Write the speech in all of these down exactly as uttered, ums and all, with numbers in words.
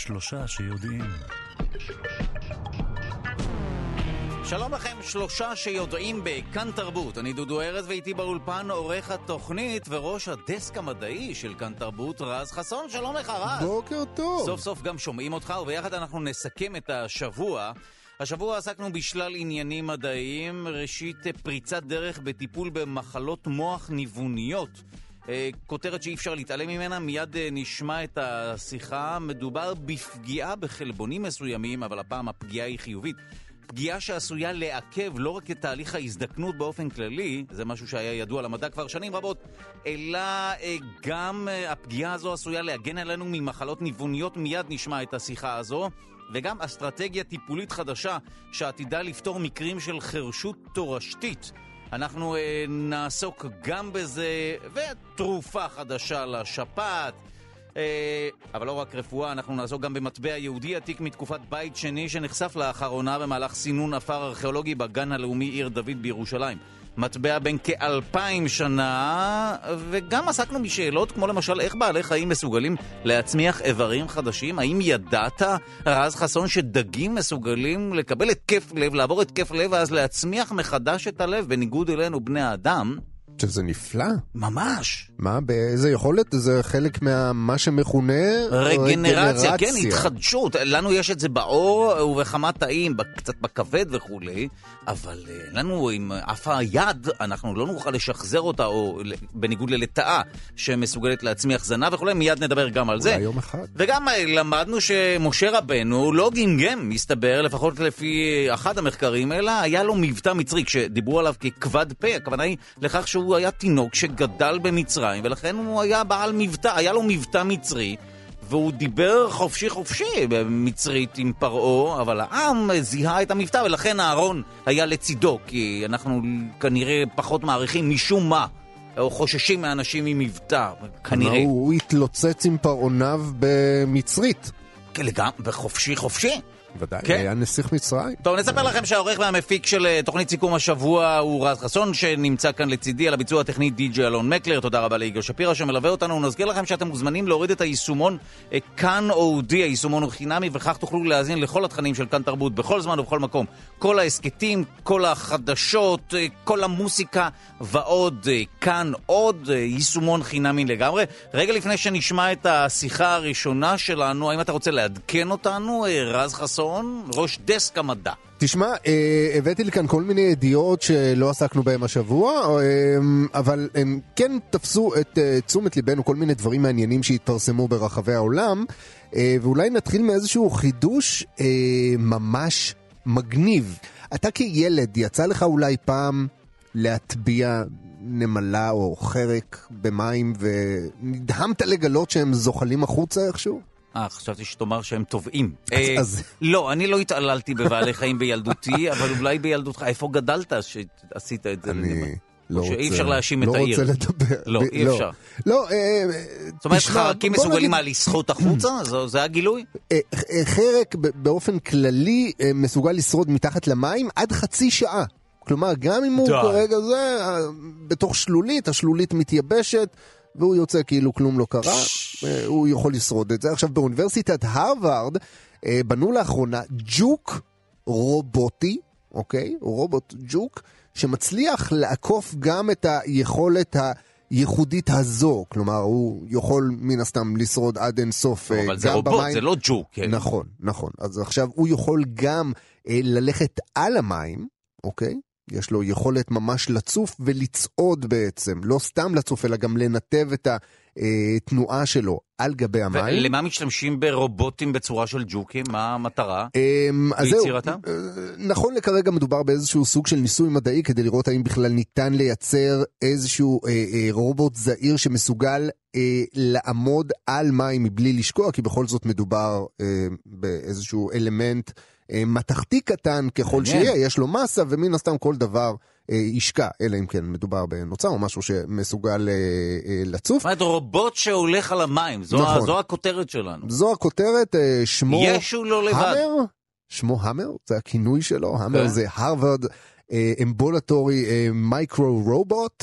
שלושה שיודעים. שלום לכם, שלושה שיודעים בכאן תרבות. אני דודו ארז ואיתי באולפן עורך התוכנית וראש הדסק המדעי של כאן תרבות, רז חסון. שלום לך, רז. בוקר טוב. סוף סוף גם שומעים אותך, וביחד אנחנו נסכם את השבוע. השבוע עסקנו בשלל עניינים מדעיים. ראשית, פריצת דרך בטיפול במחלות מוח ניווניות. כותרת שאי אפשר להתעלם ממנה, מיד נשמע את השיחה. מדובר בפגיעה בחלבונים מסוימים, אבל הפעם הפגיעה היא חיובית. פגיעה שעשויה לעכב לא רק את תהליך ההזדקנות באופן כללי, זה משהו שהיה ידוע למדע כבר שנים רבות, אלא גם הפגיעה הזו עשויה להגן עלינו ממחלות ניווניות. מיד נשמע את השיחה הזו. וגם אסטרטגיה טיפולית חדשה שעתידה לפתור מקרים של חרשות תורשתית. אנחנו אה, נעסוק גם בזה, ותרופה חדשה לשפעת. אה, אבל לא רק רפואה, אנחנו נעסוק גם במטבע יהודי עתיק מתקופת בית שני שנחשף לאחרונה במהלך סינון אפר ארכיאולוגי בגן הלאומי עיר דוד בירושלים. מטבע בין כאלפיים שנה, וגם עסקנו בשאלות כמו למשל איך בעלי חיים מסוגלים להצמיח איברים חדשים. האם ידעת, רז חסון, שדגים מסוגלים לקבל התקף לב, לעבור התקף לב ואז להצמיח מחדש את הלב, בניגוד אלינו בני האדם? שזה נפלא. ממש. מה, באיזה יכולת? זה חלק מה שמכונה רגנרציה, כן, התחדשות. לנו יש את זה באור ובכמה תאים, קצת בכבד וכולי, אבל לנו עם אף היד, אנחנו לא נוכל לשחזר אותה, או בניגוד ללטאה שמסוגלת להצמיח זנה וכולי. מיד נדבר גם על זה. אולי יום אחד. וגם למדנו שמשה רבנו לא גינגם, מסתבר, לפחות לפי אחד המחקרים, אלא היה לו מבטא מצרי, כשדיברו עליו ככבד פה. הכוונה היא לכך שהוא הוא היה תינוק שגדל במצרים, ולכן הוא היה בעל מבטא, היה לו מבטא מצרי, והוא דיבר חופשי חופשי במצרית עם פרעה, אבל העם זיהה את המבטא, ולכן הארון היה לצידו, כי אנחנו כנראה פחות מעריכים משום מה, או חוששים מאנשים עם מבטא, כנראה. הוא, הוא התלוצץ עם פרעוניו במצרית. לגמרי, בחופשי חופשי. ודאי, כן. היה נסיך מצרים. טוב, נספר לכם שהעורך והמפיק של תוכנית סיכום השבוע הוא רז חסון, שנמצא כאן לצידי על הביצוע הטכני די-ג'יי אלון מקלר. תודה רבה ליגאל שפירא שמלווה אותנו. נזכיר לכם שאתם מוזמנים להוריד את היישומון כאן אודי, היישומון הוא חינמי, וכך תוכלו להאזין לכל התכנים של כאן תרבות בכל זמן ובכל מקום. כל העסקטים, כל החדשות, כל המוסיקה ועוד. כאן עוד יישומון חינמי לגמרי. רגע לפני שנשמע את השיחה הראשונה שלנו, האם אתה רוצה לעדכן אותנו, רז חסון, ראש דסק המדע? תשמע, הבאתי לי כאן כל מיני ידיעות שלא עסקנו בהם השבוע, אבל הם כן תפסו את תשומת ליבנו, כל מיני דברים מעניינים שהתפרסמו ברחבי העולם, ואולי נתחיל מאיזשהו חידוש ממש מגניב. אתה כילד, יצא לך אולי פעם להטביע נמלה או חרק במים, ונדהמת לגלות שהם זוכלים החוצה איכשהו? אה, חשבתי שתאמר שהם טובעים. אז... לא, אני לא התעללתי בבעלי חיים בילדותי, אבל אולי בילדותך. איפה גדלת שעשית את זה? אני לא רוצה... שאי אפשר להאשים את העיר. לא רוצה לדבר. לא, אי אפשר. לא, זאת אומרת, חרקים מסוגלים מה לשחות החוצה? זה הגילוי? חרק באופן כללי מסוגל לשרוד מתחת למים עד חצי שעה. כלומר, גם אם הוא כרגע זה, בתוך שלולית, השלולית מתייבשת, והוא יוצא כאילו כלום לא קרה, הוא יכול לשרוד את זה. עכשיו, באוניברסיטת הרווארד בנו לאחרונה ג'וק רובוטי, אוקיי? רובוט ג'וק, שמצליח לעקוף גם את היכולת הייחודית הזו. כלומר, הוא יכול מן הסתם לשרוד עד אין סוף גם במים. אבל זה רובוט, זה לא ג'וק. נכון, נכון. אז עכשיו הוא יכול גם ללכת על המים, אוקיי? יש לו יכולת ממש לצוף ולצעוד בעצם, לא סתם לצוף, אלא גם לנתב את התנועה שלו על גבי המים. ולמה משתמשים ברובוטים בצורה של ג'וקים? מה המטרה? ביצירתם? נכון, לכרגע מדובר באיזשהו סוג של ניסוי מדעי, כדי לראות האם בכלל ניתן לייצר איזשהו רובוט זעיר שמסוגל לעמוד על מים מבלי לשקוע, כי בכל זאת מדובר באיזשהו אלמנט מתכתי קטן ככל שיהיה, יש לו מסה, ומן הסתם כל דבר ישקע, אלא אם כן מדובר בנוצה או משהו שמסוגל לצוף. זאת אומרת, רובוט שהולך על המים, זו, זו הכותרת שלנו. זו הכותרת, שמו ישו לא לבד. המר, שמו המר, זה הכינוי שלו, המר זה הרווארד אמבולטורי מייקרו רובוט,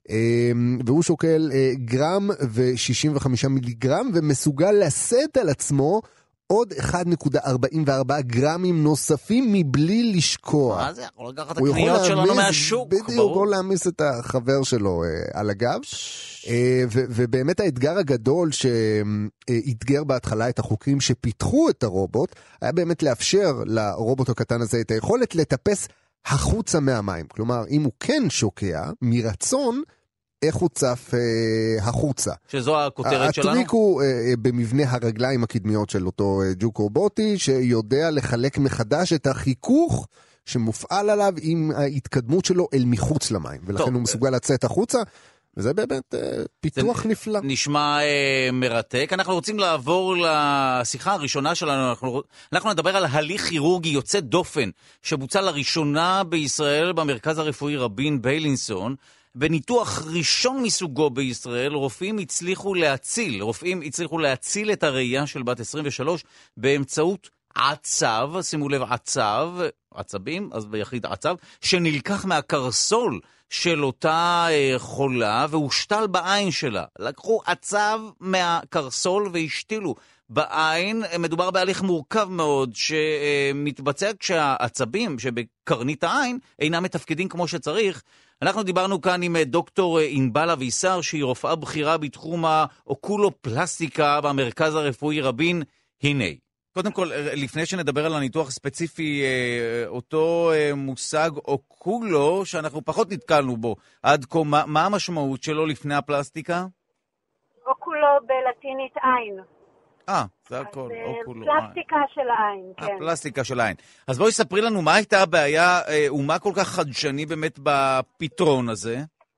והוא שוקל גרם ו-שישים וחמישה מיליגרם, ומסוגל לשאת על עצמו עוד אחד נקודה ארבעים וארבע גרמים נוספים מבלי לשקוע. מה זה? יכול לקחת את הקניות שלנו מהשוק. בדיוק, הוא יכול להמיס את החבר שלו אה, על הגב. אה, ו- ובאמת האתגר הגדול שהתגר בהתחלה את החוקרים שפיתחו את הרובוט, היה באמת לאפשר לרובוט הקטן הזה את היכולת לטפס החוצה מהמים. כלומר, אם הוא כן שוקע, מרצון, איך הוא צף אה, החוצה. שזו הכותרת שלנו? הטריק הוא אה, במבנה הרגליים הקדמיות של אותו אה, ג'וק רובוטי, שיודע לחלק מחדש את החיכוך שמופעל עליו עם ההתקדמות שלו אל מחוץ למים. ולכן טוב. הוא מסוגל לצאת החוצה, וזה באמת אה, פיתוח נפלא. נשמע אה, מרתק. אנחנו רוצים לעבור לשיחה הראשונה שלנו. אנחנו, אנחנו נדבר על הליך כירורגי יוצא דופן, שבוצע לראשונה בישראל במרכז הרפואי רבין ביילינסון. בניתוח ראשון מסוגו בישראל, רופאים הצליחו להציל, רופאים הצליחו להציל את הראייה של בת עשרים ושלוש באמצעות עצב, שימו לב, עצב, עצבים, אז ביחיד עצב, שנלקח מהקרסול של אותה אה, חולה והושתל בעין שלה. לקחו עצב מהקרסול והשתילו בעין. מדובר בהליך מורכב מאוד שמתבצע כשהעצבים שבקרנית העין אינם מתפקדים כמו שצריך. אנחנו דיברנו כאן עם דוקטור ענבל אבישר, שהיא רופאה בכירה בתחום האוקולופלסטיקה במרכז הרפואי רבין. הנה. קודם כל, לפני שנדבר על הניתוח הספציפי, אותו מושג אוקולו, שאנחנו פחות נתקלנו בו עד כה, מה, מה המשמעות שלו לפני הפלסטיקה? אוקולו בלטינית עין. אה, זה הכל, אוקולו. פלסטיקה של העין, כן. הפלסטיקה של העין. אז בואי ספרי לנו מה הייתה הבעיה, ומה כל כך חדשני באמת בפתרון הזה?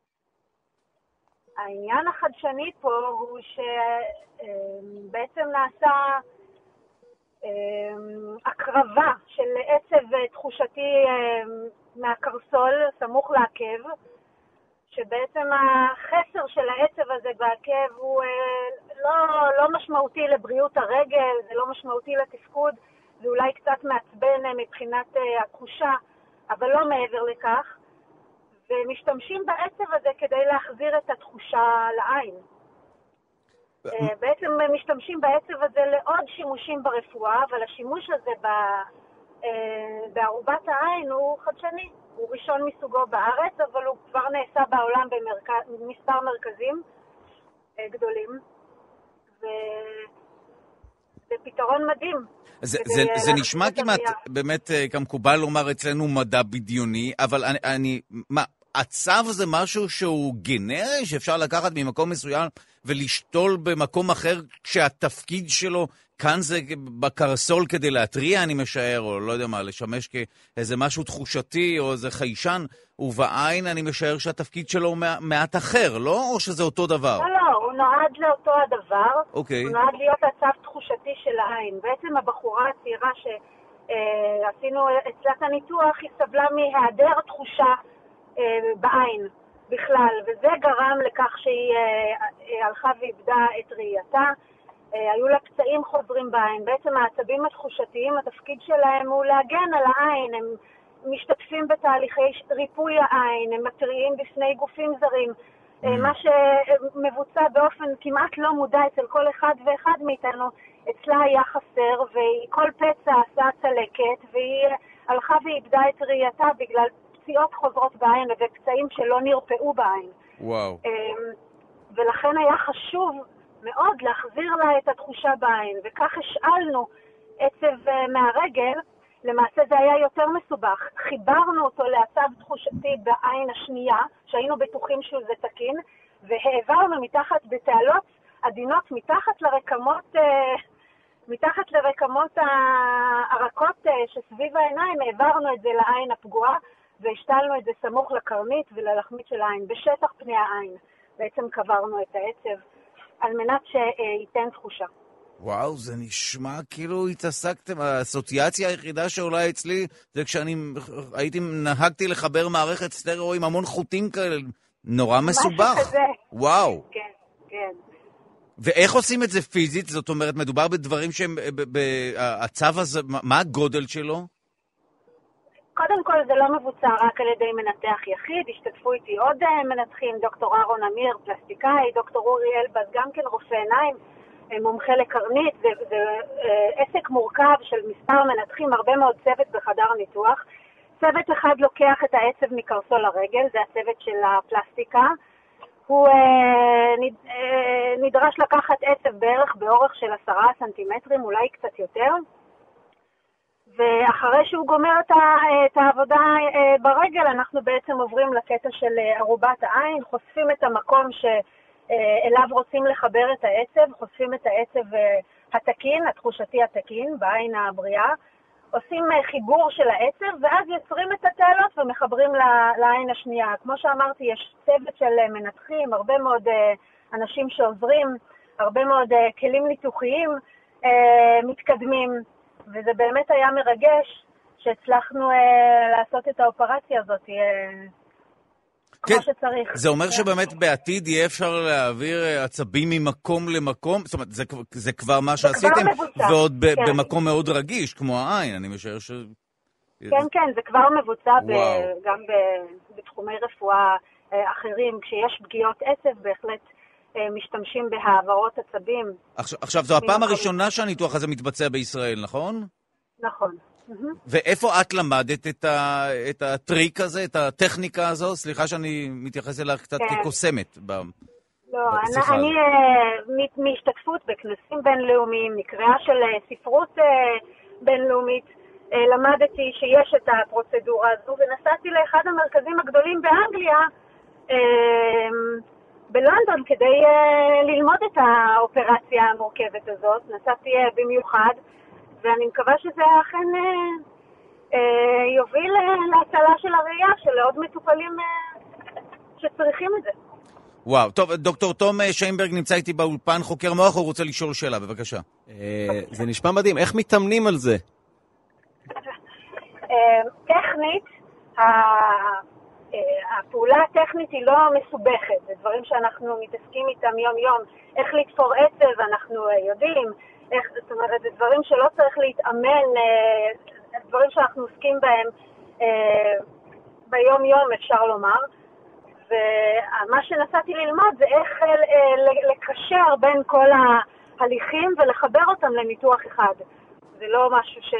העניין החדשני פה הוא שבעצם נעשה הקרבה של עצב תחושתי מהקרסול סמוך לעקב, שבעצם החסר של העצב הזה בעקב הוא לא, לא משמעותי לבריאות הרגל, זה לא משמעותי לתפקוד, זה אולי קצת מעצבן מבחינת התחושה, אבל לא מעבר לכך, ומשתמשים בעצב הזה כדי להחזיר את התחושה לעין. בעצם משתמשים בעצב הזה לעוד שימושים ברפואה, אבל השימוש הזה בערובת העין הוא חדשני. הוא ראשון מסוגו בארץ, אבל הוא כבר נעשה בעולם במספר מרכזים גדולים. וזה פתרון מדהים. זה, זה, זה נשמע כמעט, באמת, כמקובל לומר אצלנו מדע בדיוני, אבל אני, אני מה, עצב זה משהו שהוא גנרי, שאפשר לקחת ממקום מסוים ולשתול במקום אחר, כשהתפקיד שלו כאן זה בקרסול כדי להטריע, אני משער, או לא יודע מה, לשמש כאיזה משהו תחושתי, או איזה חיישן, ובעין אני משער שהתפקיד שלו מעט אחר, לא? או שזה אותו דבר? לא, לא, הוא נועד לאותו הדבר. אוקיי. הוא נועד להיות עצב תחושתי של העין. בעצם הבחורה הצעירה שעשינו אצלת הניתוח, היא סבלה מהיעדר תחושה בעין בכלל, וזה גרם לכך שהיא הלכה ואיבדה את ראייתה. היו לה פצעים חוזרים בעין. בעצם העצבים התחושתיים, התפקיד שלהם הוא להגן על העין. הם משתתפים בתהליכי ריפוי העין, הם מטריעים בפני גופים זרים. Mm. מה שמבוצע באופן כמעט לא מודע אצל כל אחד ואחד מאיתנו, אצלה היה חסר, וכל פצע עשה צלקת, והיא הלכה ואיבדה את ראייתה בגלל פציעות חוזרות בעין ופצעים שלא נרפאו בעין. וואו. ולכן היה חשוב מאוד להחזיר לה את התחושה בעין, וכך השאלנו עצב מהרגל. למעשה זה היה יותר מסובך. חיברנו אותו לעצב תחושתי בעין השנייה, שהיינו בטוחים שזה תקין, והעברנו מתחת בתעלות עדינות, מתחת לרקמות, מתחת לרקמות הרכות שסביב העיניים, העברנו את זה לעין הפגועה, והשתלנו את זה סמוך לקרנית וללחמית של העין, בשטח פני העין. בעצם קברנו את העצב, על מנת שייתן תחושה. וואו, זה נשמע כאילו התעסקתם, האסוציאציה היחידה שעולה אצלי, זה כשאני הייתי, נהגתי לחבר מערכת סטריאו עם המון חוטים כאלה, נורא מסובך. משהו כזה. וואו. כן, כן. ואיך עושים את זה פיזית? זאת אומרת, מדובר בדברים שהם, הצו הזה, מה הגודל שלו? קודם כל זה לא מבוצע רק על ידי מנתח יחיד, השתתפו איתי עוד מנתחים, דוקטור אהרון אמיר, פלסטיקאי, דוקטור אורי אלבז, גם כן רופא עיניים, מומחה לקרנית, זה, זה עסק מורכב של מספר מנתחים, הרבה מאוד צוות בחדר ניתוח. צוות אחד לוקח את העצב מקרסול הרגל, זה הצוות של הפלסטיקה. הוא אה, נד, אה, נדרש לקחת עצב בערך באורך של עשרה סנטימטרים, אולי קצת יותר. ואחרי שהוא גומר את, ה, את העבודה אה, ברגל, אנחנו בעצם עוברים לקטע של ערובת העין, חושפים את המקום שאליו רוצים לחבר את העצב, חושפים את העצב אה, התקין, התחושתי התקין, בעין הבריאה, עושים חיבור של העצב, ואז יוצרים את התעלות ומחברים לעין השנייה. כמו שאמרתי, יש צוות של מנתחים, הרבה מאוד אנשים שעוזרים, הרבה מאוד כלים ניתוחיים מתקדמים, וזה באמת היה מרגש שהצלחנו לעשות את האופרציה הזאת כמו כן, שצריך. זה אומר שבאמת בעתיד יהיה אפשר להעביר עצבים ממקום למקום, זאת אומרת, זה, זה כבר מה שעשיתם, ועוד ב, כן. במקום מאוד רגיש, כמו העין, אני משער ש... כן, כן, זה כבר מבוצע ב, גם ב, בתחומי רפואה אחרים. כשיש פגיעות עצב, בהחלט משתמשים בהעברות עצבים. עכשיו, עכשיו זו הפעם הראשונה שהניתוח הזה מתבצע בישראל, נכון? נכון. ואיפה את למדת את, ה, את הטריק הזה, את הטכניקה הזו? סליחה שאני מתייחס אליה קצת כן. כקוסמת ב, לא, בשיחה אני, אני מהשתתפות בכנסים בינלאומיים, מקריאה של ספרות בינלאומית, למדתי שיש את הפרוצדורה הזו, ונסעתי לאחד המרכזים הגדולים באנגליה, בלונדון, כדי ללמוד את האופרציה המורכבת הזאת. נסעתי במיוחד, ואני מקווה שזה אכן אה, אה, יוביל להצלה של הראייה של עוד מטופלים אה, שצריכים את זה. וואו, טוב, דוקטור תום שיינברג נמצא איתי באולפן, חוקר מוח, הוא רוצה לשאול שאלה, בבקשה. אה, זה נשמע מדהים, איך מתאמנים על זה? אה, טכנית, ה... הפעולה הטכנית היא לא מסובכת, זה דברים שאנחנו מתעסקים איתם יום יום. איך לתפור עצב, אנחנו יודעים, איך, זאת אומרת, זה דברים שלא צריך להתאמן, דברים שאנחנו עוסקים בהם ביום יום, אפשר לומר. ומה שנסעתי ללמוד זה איך לקשר בין כל ההליכים ולחבר אותם לניתוח אחד. זה לא משהו ש...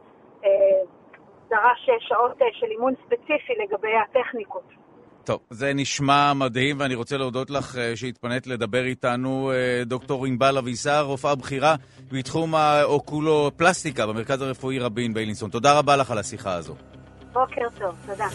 דרש שעות של אימון ספציפי לגבי הטכניקות. טוב, זה נשמע מדהים, ואני רוצה להודות לך שהתפנית לדבר איתנו, דוקטור ענבל אבישר, רופאה בכירה בתחום האוקולופלסטיקה במרכז הרפואי רבין ביילינסון. תודה רבה לך על השיחה הזו. בוקר טוב, תודה.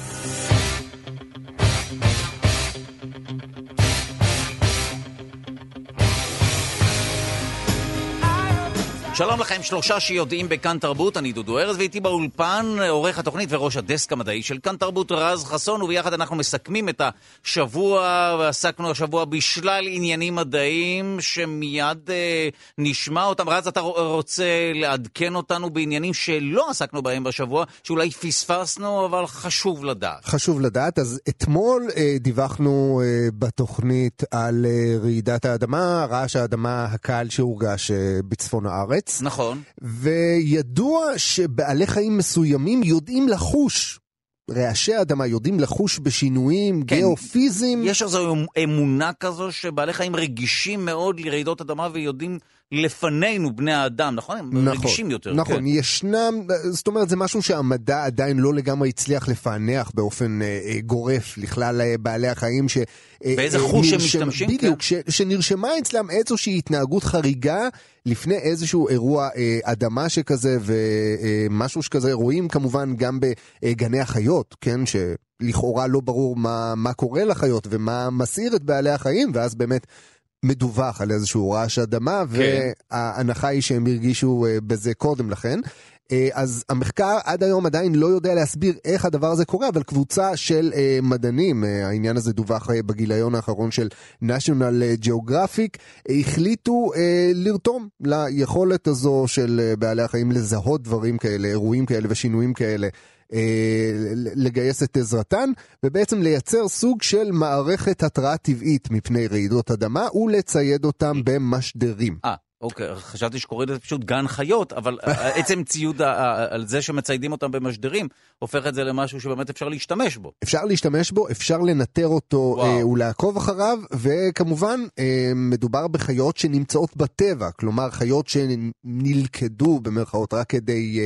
שלום לכם, שלושה שיודעים בכאן תרבות, אני דודו ארז, ואיתי באולפן עורך התוכנית וראש הדסק המדעי של כאן תרבות רז חסון, וביחד אנחנו מסכמים את השבוע, ועסקנו השבוע בשלל עניינים מדעיים שמיד אה, נשמע אותם. רז, אתה רוצה לעדכן אותנו בעניינים שלא עסקנו בהם בשבוע, שאולי פספסנו, אבל חשוב לדעת. חשוב לדעת, אז אתמול אה, דיווחנו אה, בתוכנית על אה, רעידת האדמה, רעש האדמה הקל שהורגש אה, בצפון הארץ. נכון. וידוע שבעלי חיים מסוימים יודעים לחוש, רעשי אדמה יודעים לחוש בשינויים כן. גיאופיזיים. יש איזו אמונה כזו שבעלי חיים רגישים מאוד לרעידות אדמה ויודעים לפנינו בני האדם, נכון? הם נכון, רגישים יותר. נכון, כן. ישנם, זאת אומרת, זה משהו שהמדע עדיין לא לגמרי הצליח לפענח באופן אה, גורף לכלל אה, בעלי החיים ש... באיזה אה, חוש הם משתמשים? בדיוק, כן. ש, שנרשמה אצלם איזושהי התנהגות חריגה לפני איזשהו אירוע אה, אדמה שכזה ומשהו שכזה, רואים כמובן גם בגני החיות, כן, שלכאורה לא ברור מה, מה קורה לחיות ומה מסעיר את בעלי החיים, ואז באמת מדווח על איזשהו רעש אדמה, כן. וההנחה היא שהם הרגישו בזה קודם לכן. אז המחקר עד היום עדיין לא יודע להסביר איך הדבר הזה קורה, אבל קבוצה של מדענים, העניין הזה דווח בגיליון האחרון של National Geographic, החליטו לרתום ליכולת הזו של בעלי החיים לזהות דברים כאלה, אירועים כאלה ושינויים כאלה, לגייס את עזרתן, ובעצם לייצר סוג של מערכת התראה טבעית מפני רעידות אדמה, ולצייד אותם במשדרים. אה, אוקיי, חשבתי שקוראים לזה פשוט גן חיות, אבל עצם ציוד על זה שמציידים אותם במשדרים, הופך את זה למשהו שבאמת אפשר להשתמש בו. אפשר להשתמש בו, אפשר לנטר אותו ולעקוב אחריו, וכמובן מדובר בחיות שנמצאות בטבע, כלומר חיות שנלכדו במרכאות רק כדי...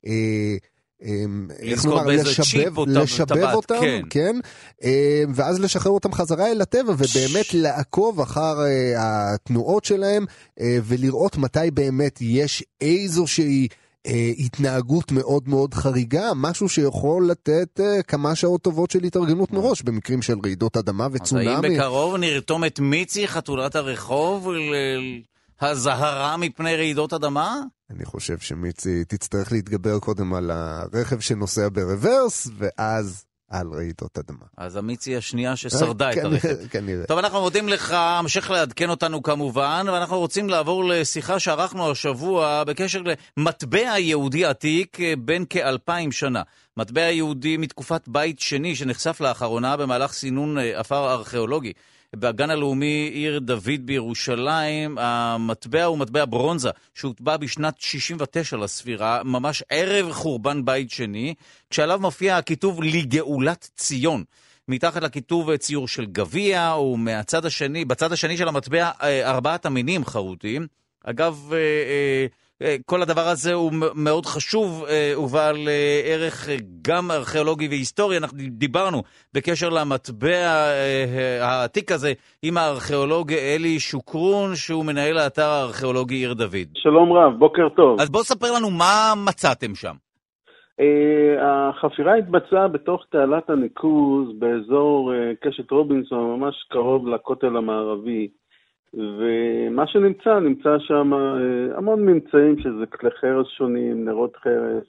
לשבב, לשבב אותם, כן. כן, ואז לשחרר אותם חזרה אל הטבע, ובאמת לעקוב אחר התנועות שלהם, ולראות מתי באמת יש איזושהי התנהגות מאוד מאוד חריגה, משהו שיכול לתת כמה שעות טובות של התארגנות מראש, במקרים של רעידות אדמה וצונאמי. אז האם בקרוב נרתום את מיצי, חתולת הרחוב, הזהרה מפני רעידות אדמה? אני חושב שמיצי תצטרך להתגבר קודם על הרכב שנוסע ברוורס, ואז על רעידות אדמה. אז המיצי השנייה ששרדה את הרכב. כנראה. טוב, אנחנו מודים לך, המשך לעדכן אותנו כמובן, ואנחנו רוצים לעבור לשיחה שערכנו השבוע בקשר למטבע יהודי עתיק בין כאלפיים שנה. מטבע יהודי מתקופת בית שני שנחשף לאחרונה במהלך סינון אפר ארכיאולוגי. בגן הלאומי עיר דוד בירושלים, המטבע הוא מטבע ברונזה, שהוטבע בשנת שישים ותשע לספירה, ממש ערב חורבן בית שני, כשעליו מופיע הכיתוב לגאולת ציון. מתחת לכיתוב ציור של גביע, ומהצד השני, בצד השני של המטבע ארבעת המינים חרוטים. אגב, כל הדבר הזה הוא מאוד חשוב, ובעל ערך גם ארכיאולוגי והיסטורי. אנחנו דיברנו בקשר למטבע העתיק הזה עם הארכיאולוג אלי שוקרון, שהוא מנהל האתר הארכיאולוגי עיר דוד. שלום רב, בוקר טוב. אז בואו ספר לנו מה מצאתם שם. החפירה התבצעה בתוך תעלת הניקוז באזור קשת רובינסון, ממש קרוב לכותל המערבי. ומה שנמצא, נמצא שם המון ממצאים שזה כלי חרס שונים, נרות חרס,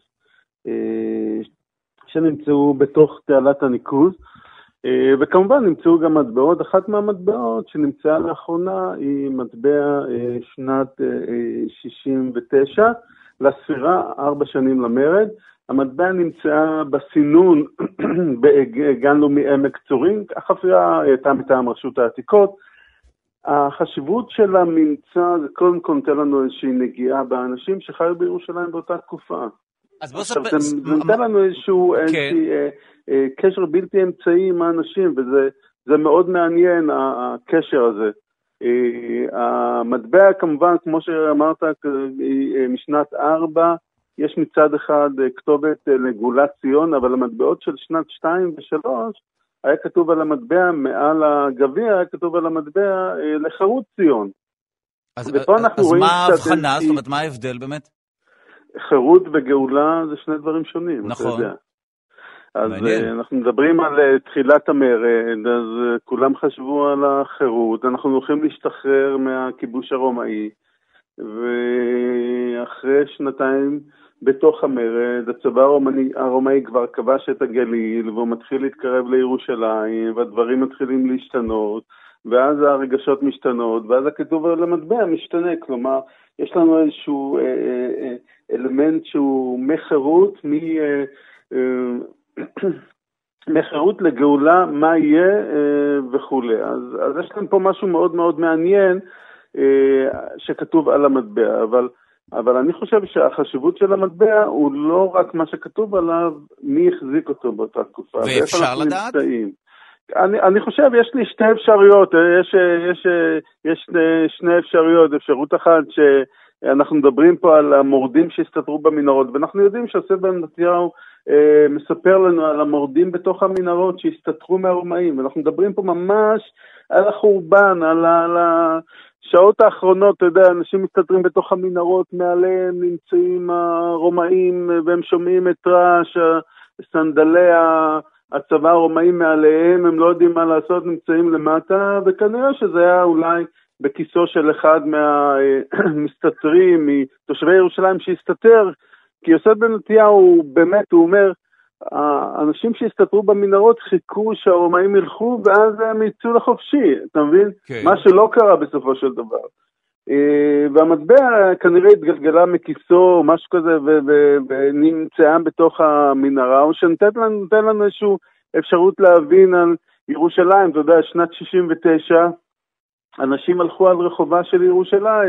שנמצאו בתוך תעלת הניקוז, וכמובן נמצאו גם מטבעות. אחת מהמטבעות שנמצאה לאחרונה היא מטבע שנת שישים ותשע לספירה, ארבע שנים למרד. המטבע נמצאה בסינון בגן לאומי עמק צורים, החפירה הייתה מטעם רשות העתיקות. החשיבות של הממצא זה קודם כל נותן לנו איזושהי נגיעה באנשים שחיו בירושלים באותה תקופה. אז בוא ספר... זה נותן לנו איזשהו קשר בלתי אמצעי עם האנשים, וזה מאוד מעניין הקשר הזה. המטבע כמובן, כמו שאמרת, משנת ארבע, יש מצד אחד כתובת לגאולת ציון, אבל המטבעות של שנת שתיים ושלוש, היה כתוב על המטבע, מעל הגביע, היה כתוב על המטבע לחירות ציון. אז, אז מה ההבחנה? זאת אומרת, מה ההבדל באמת? חירות וגאולה זה שני דברים שונים. נכון. אז מעניין. אנחנו מדברים על תחילת המרד, אז כולם חשבו על החירות, אנחנו הולכים להשתחרר מהכיבוש הרומאי, ואחרי שנתיים בתוך המרד, הצבא הרומאי, הרומאי כבר כבש את הגליל, והוא מתחיל להתקרב לירושלים, והדברים מתחילים להשתנות, ואז הרגשות משתנות, ואז הכתוב על המטבע משתנה. כלומר, יש לנו איזשהו אה, אה, אלמנט שהוא מחירות, מ, אה, אה, מחירות לגאולה, מה יהיה אה, וכו'. אז, אז יש כאן פה משהו מאוד מאוד מעניין אה, שכתוב על המטבע, אבל אבל אני חושב שהחשיבות של המטבע הוא לא רק מה שכתוב עליו, מי החזיק אותו באותה תקופה. ואפשר לדעת? אני, אני חושב, יש לי שתי אפשרויות, יש, יש, יש שני אפשרויות. אפשרות אחת שאנחנו מדברים פה על המורדים שהסתתרו במנהרות, ואנחנו יודעים שיוסף בן מתתיהו אה, מספר לנו על המורדים בתוך המנהרות שהסתתרו מהרומאים, ואנחנו מדברים פה ממש על החורבן, על ה... על ה שעות האחרונות, אתה יודע, אנשים מסתתרים בתוך המנהרות, מעליהם נמצאים הרומאים, והם שומעים את רעש, סנדלי הצבא הרומאים מעליהם, הם לא יודעים מה לעשות, נמצאים למטה, וכנראה שזה היה אולי בכיסו של אחד מהמסתתרים, מתושבי ירושלים שהסתתר, כי יוסף בן מתתיהו באמת, הוא אומר, האנשים שהסתתרו במנהרות חיכו שהרומאים ילכו, ואז הם יצאו לחופשי, אתה מבין? Okay. מה שלא קרה בסופו של דבר. והמטבע כנראה התגלגלה מכיסו, משהו כזה, ונמצאה בתוך המנהרה, או שנתן לנו, נתן לנו איזושהי אפשרות להבין על ירושלים. אתה יודע, שנת שישים ותשע, אנשים הלכו על רחובה של ירושלים,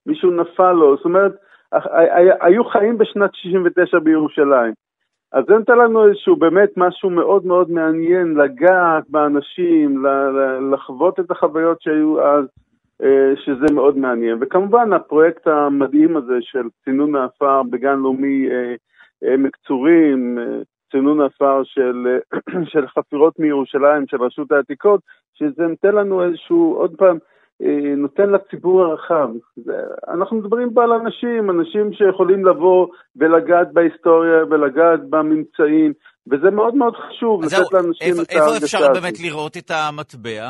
מישהו נפל לו, זאת אומרת, היו חיים בשנת שישים ותשע בירושלים. אז זה נתן לנו איזשהו באמת משהו מאוד מאוד מעניין, לגעת באנשים, לחוות את החוויות שהיו אז, שזה מאוד מעניין. וכמובן הפרויקט המדהים הזה של צינון האפר בגן לאומי עמק צורים, צינון האפר של, של חפירות מירושלים, של רשות העתיקות, שזה נותן לנו איזשהו, עוד פעם, נותן לציבור הרחב. אנחנו מדברים פה על אנשים, אנשים שיכולים לבוא ולגעת בהיסטוריה ולגעת בממצאים, וזה מאוד מאוד חשוב לתת לאנשים את ההרגשה. איפה אפשר באמת לראות את המטבע?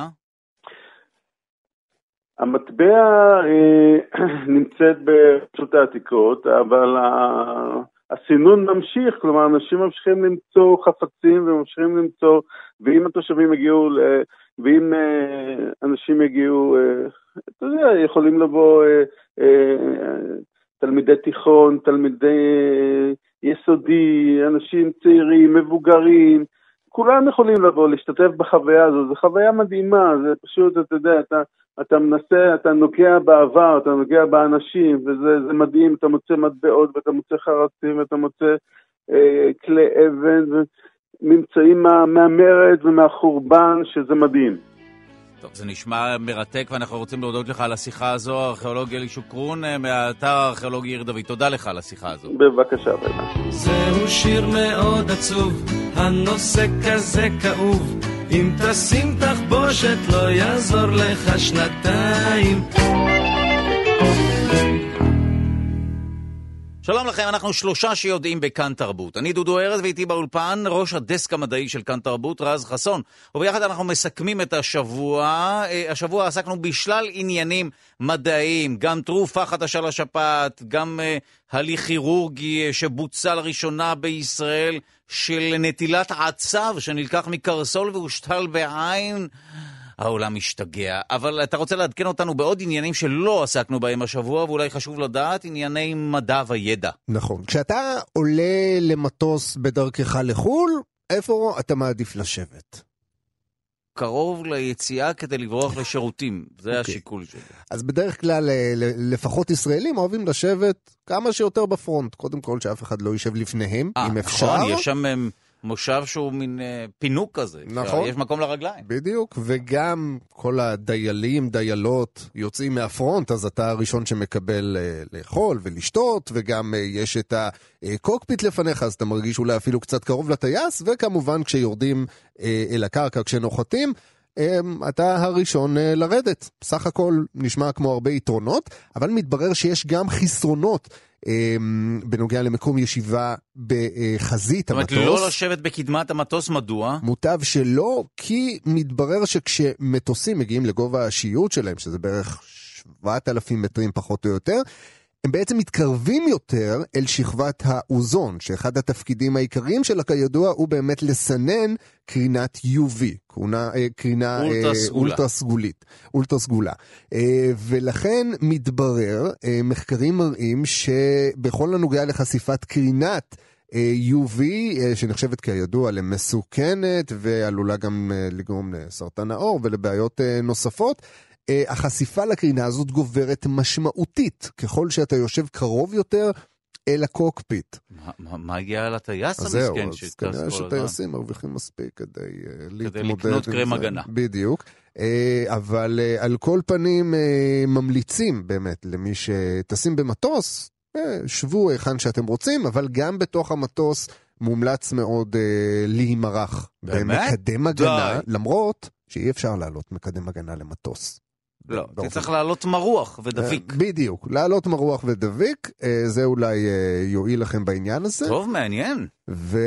המטבע נמצאת ברשות העתיקות, אבל הסינון ממשיך, כלומר אנשים ממשיכים למצוא חפצים וממשיכים למצוא, ואם התושבים הגיעו, ואם אנשים הגיעו, אתה יודע, יכולים לבוא תלמידי תיכון, תלמידי יסודי, אנשים צעירים, מבוגרים, כולם יכולים לבוא, להשתתף בחוויה הזו, זו חוויה מדהימה, זה פשוט, אתה יודע, אתה, אתה מנסה, אתה נוגע בעבר, אתה נוגע באנשים, וזה זה מדהים, אתה מוצא מטבעות, ואתה מוצא חרצים, ואתה מוצא אה, כלי אבן, וממצאים מה, מהמרד ומהחורבן, שזה מדהים. טוב, זה נשמע מרתק, ואנחנו רוצים להודות לך על השיחה הזו, הארכיאולוג אלי שוקרון, מהאתר הארכיאולוגי עיר דוד. תודה לך על השיחה הזו. בבקשה, בבקשה. זהו שיר מאוד עצוב, הנושא כזה כאוב, אם תשים תחבושת לא יעזור לך שנתיים. שלום לכם, אנחנו שלושה שיודעים בכאן תרבות. אני דודו ארז ואיתי באולפן ראש הדסק המדעי של כאן תרבות, רז חסון. וביחד אנחנו מסכמים את השבוע. השבוע עסקנו בשלל עניינים מדעיים, גם תרופה חדשה לשפעת, גם uh, הליך כירורגי שבוצע לראשונה בישראל של נטילת עצב שנלקח מקרסול והושתל בעין. העולם משתגע, אבל אתה רוצה לעדכן אותנו בעוד עניינים שלא עסקנו בהם השבוע, ואולי חשוב לדעת ענייני מדע וידע. נכון, כשאתה עולה למטוס בדרכך לחול, איפה אתה מעדיף לשבת? קרוב ליציאה כדי לברוח לשירותים, זה okay. השיקול שלי. אז בדרך כלל, לפחות ישראלים אוהבים לשבת כמה שיותר בפרונט, קודם כל שאף אחד לא יישב לפניהם, 아, אם אפשר. נכון, יש שם מושב שהוא מין uh, פינוק כזה, נכון. יש מקום לרגליים. בדיוק, וגם כל הדיילים, דיילות יוצאים מהפרונט, אז אתה הראשון שמקבל uh, לאכול ולשתות, וגם uh, יש את הקוקפיט לפניך, אז אתה מרגיש אולי אפילו קצת קרוב לטייס, וכמובן כשיורדים uh, אל הקרקע, כשנוחתים, um, אתה הראשון uh, לרדת. סך הכל נשמע כמו הרבה יתרונות, אבל מתברר שיש גם חסרונות, בנוגע למקום ישיבה בחזית המטוס. זאת אומרת, לא לשבת בקדמת המטוס, מדוע? מוטב שלא, כי מתברר שכשמטוסים מגיעים לגובה השיעור שלהם, שזה בערך שבעת אלפים מטרים פחות או יותר, הם בעצם מתקרבים יותר אל שכבת האוזון, שאחד התפקידים העיקריים שלה כידוע הוא באמת לסנן קרינת יו וי, קרינה, קרינה אולטרה סגולית, אולטרה סגולה. ולכן מתברר, מחקרים מראים שבכל הנוגע לחשיפת קרינת יו וי, שנחשבת כידוע למסוכנת ועלולה גם לגרום לסרטן העור ולבעיות נוספות, החשיפה לקרינה הזאת גוברת משמעותית, ככל שאתה יושב קרוב יותר אל הקוקפיט. מה הגיע על הטייס המסכן? זהו, אז כנראה שטייסים מרוויחים מספיק כדי להתמודד. כדי לקנות קרם הגנה. בדיוק. אבל על כל פנים ממליצים באמת למי שטסים במטוס, שבו היכן שאתם רוצים, אבל גם בתוך המטוס מומלץ מאוד להימרח. במקדם הגנה, למרות שאי אפשר לעלות מקדם הגנה למטוס. לא, אתה צריך לעלות מרוח ודביק. בדיוק, לעלות מרוח ודביק, זה אולי יועיל לכם בעניין הזה. טוב, מעניין. ו...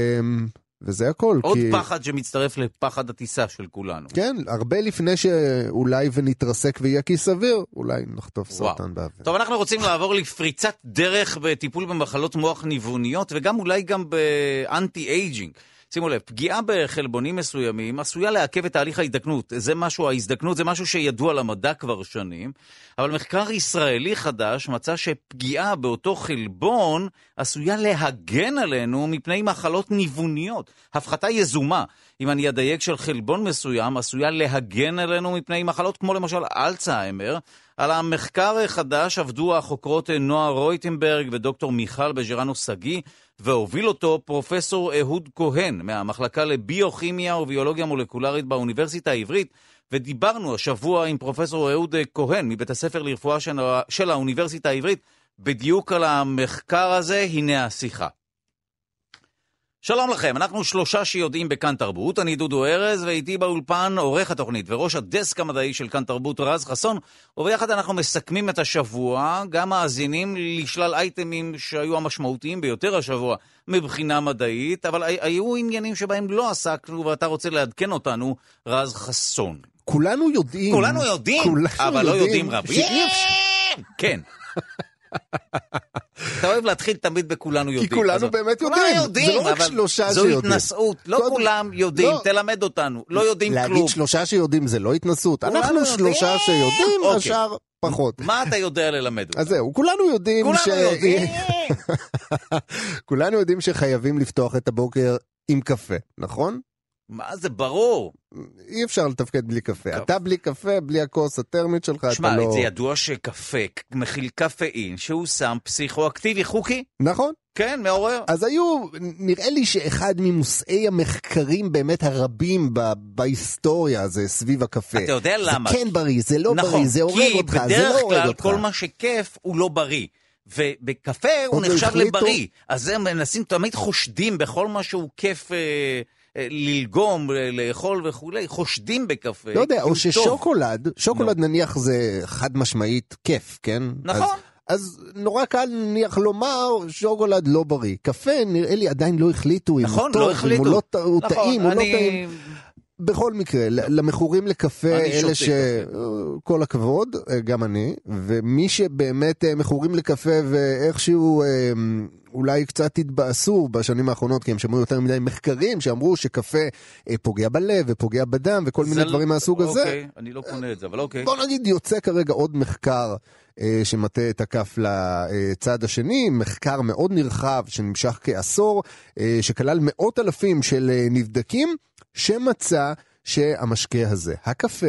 וזה הכל. עוד כי... פחד שמצטרף לפחד הטיסה של כולנו. כן, הרבה לפני שאולי ונתרסק ויהיה כי סביר, אולי נחטוף סרטן באוויר. טוב, אנחנו רוצים לעבור לפריצת דרך בטיפול במחלות מוח ניווניות, וגם אולי גם באנטי-אייג'ינג. שימו לב, פגיעה בחלבונים מסוימים עשויה לעכב את תהליך ההזדקנות. זה משהו, ההזדקנות זה משהו שידוע למדע כבר שנים, אבל מחקר ישראלי חדש מצא שפגיעה באותו חלבון עשויה להגן עלינו מפני מחלות ניווניות. הפחתה יזומה, אם אני אדייק של חלבון מסוים, עשויה להגן עלינו מפני מחלות כמו למשל אלצהיימר. על המחקר החדש עבדו החוקרות נועה רויטנברג ודוקטור מיכל בג'רנו סגי, והוביל אותו פרופסור אהוד כהן מהמחלקה לביוכימיה וביולוגיה מולקולרית באוניברסיטה העברית, ודיברנו השבוע עם פרופסור אהוד כהן מבית הספר לרפואה של האוניברסיטה העברית בדיוק על המחקר הזה. הנה השיחה. שלום לכם, אנחנו שלושה שיודעים בכאן תרבות, אני דודו ארז, ואיתי באולפן עורך התוכנית וראש הדסק המדעי של כאן תרבות רז חסון, וביחד אנחנו מסכמים את השבוע, גם מאזינים לשלל אייטמים שהיו המשמעותיים ביותר השבוע מבחינה מדעית, אבל היו עניינים שבהם לא עסקנו, ואתה רוצה לעדכן אותנו, רז חסון. כולנו יודעים. כולנו יודעים, כולנו אבל יודעים לא יודעים רבים. כן. אתה אוהב להתחיל תמיד בכולנו יודעים. כי כולנו באמת יודעים. כולנו יודעים, זה לא רק שלושה זו שיודעים. זו התנסות. לא כולם יודעים, תלמד אותנו. לא יודעים כלום. להגיד שלושה שיודעים זה לא התנסות. אנחנו שלושה שיודעים, השאר פחות. מה אתה יודע ללמד אותנו? אז זהו, כולנו יודעים ש... כולנו יודעים. כולנו יודעים שחייבים לפתוח את הבוקר עם קפה, נכון? מה זה ברור? אי אפשר לתפקד בלי קפה. אתה בלי קפה, בלי הכוס הטרמית שלך, אתה שמע, לא... זה ידוע שקפה מכיל קפאין, שהוא סם פסיכואקטיבי חוקי. נכון. כן, מעורר. אז היו, נראה לי שאחד ממושאי המחקרים באמת הרבים ב- בהיסטוריה הזה סביב הקפה. אתה יודע למה? זה כן בריא, זה לא נכון, בריא, זה הורג אותך, זה לא הורג אותך. כי בדרך כלל כל מה שכיף הוא לא בריא. ובקפה הוא נחשב החליטו... לבריא. אז הם מנסים, תמיד חושדים בכל מה שהוא כיף... אה... ללגום, לאכול וכולי, חושדים בקפה. לא יודע, או ששוקולד, שוקולד נניח זה חד משמעית כיף, כן? נכון. אז נורא קל נניח לומר שוקולד לא בריא. קפה נראה לי עדיין לא החליטו אם הוא טוב, אם הוא לא טעים, הוא לא טעים. בכל מקרה, למכורים לקפה, אלה שכל הכבוד, גם אני, ומי שבאמת מכורים לקפה ואיכשהו אולי קצת התבאסו בשנים האחרונות, כי הם שמעו יותר מדי מחקרים שאמרו שקפה פוגע בלב ופוגע בדם וכל מיני דברים מהסוג הזה. אוקיי, אני לא קונה את זה, אבל אוקיי. בוא נגיד, יוצא כרגע עוד מחקר שמטה את הכף לצד השני, מחקר מאוד נרחב שנמשך כעשור, שכלל מאות אלפים של נבדקים, שמצא שהמשקה הזה, הקפה,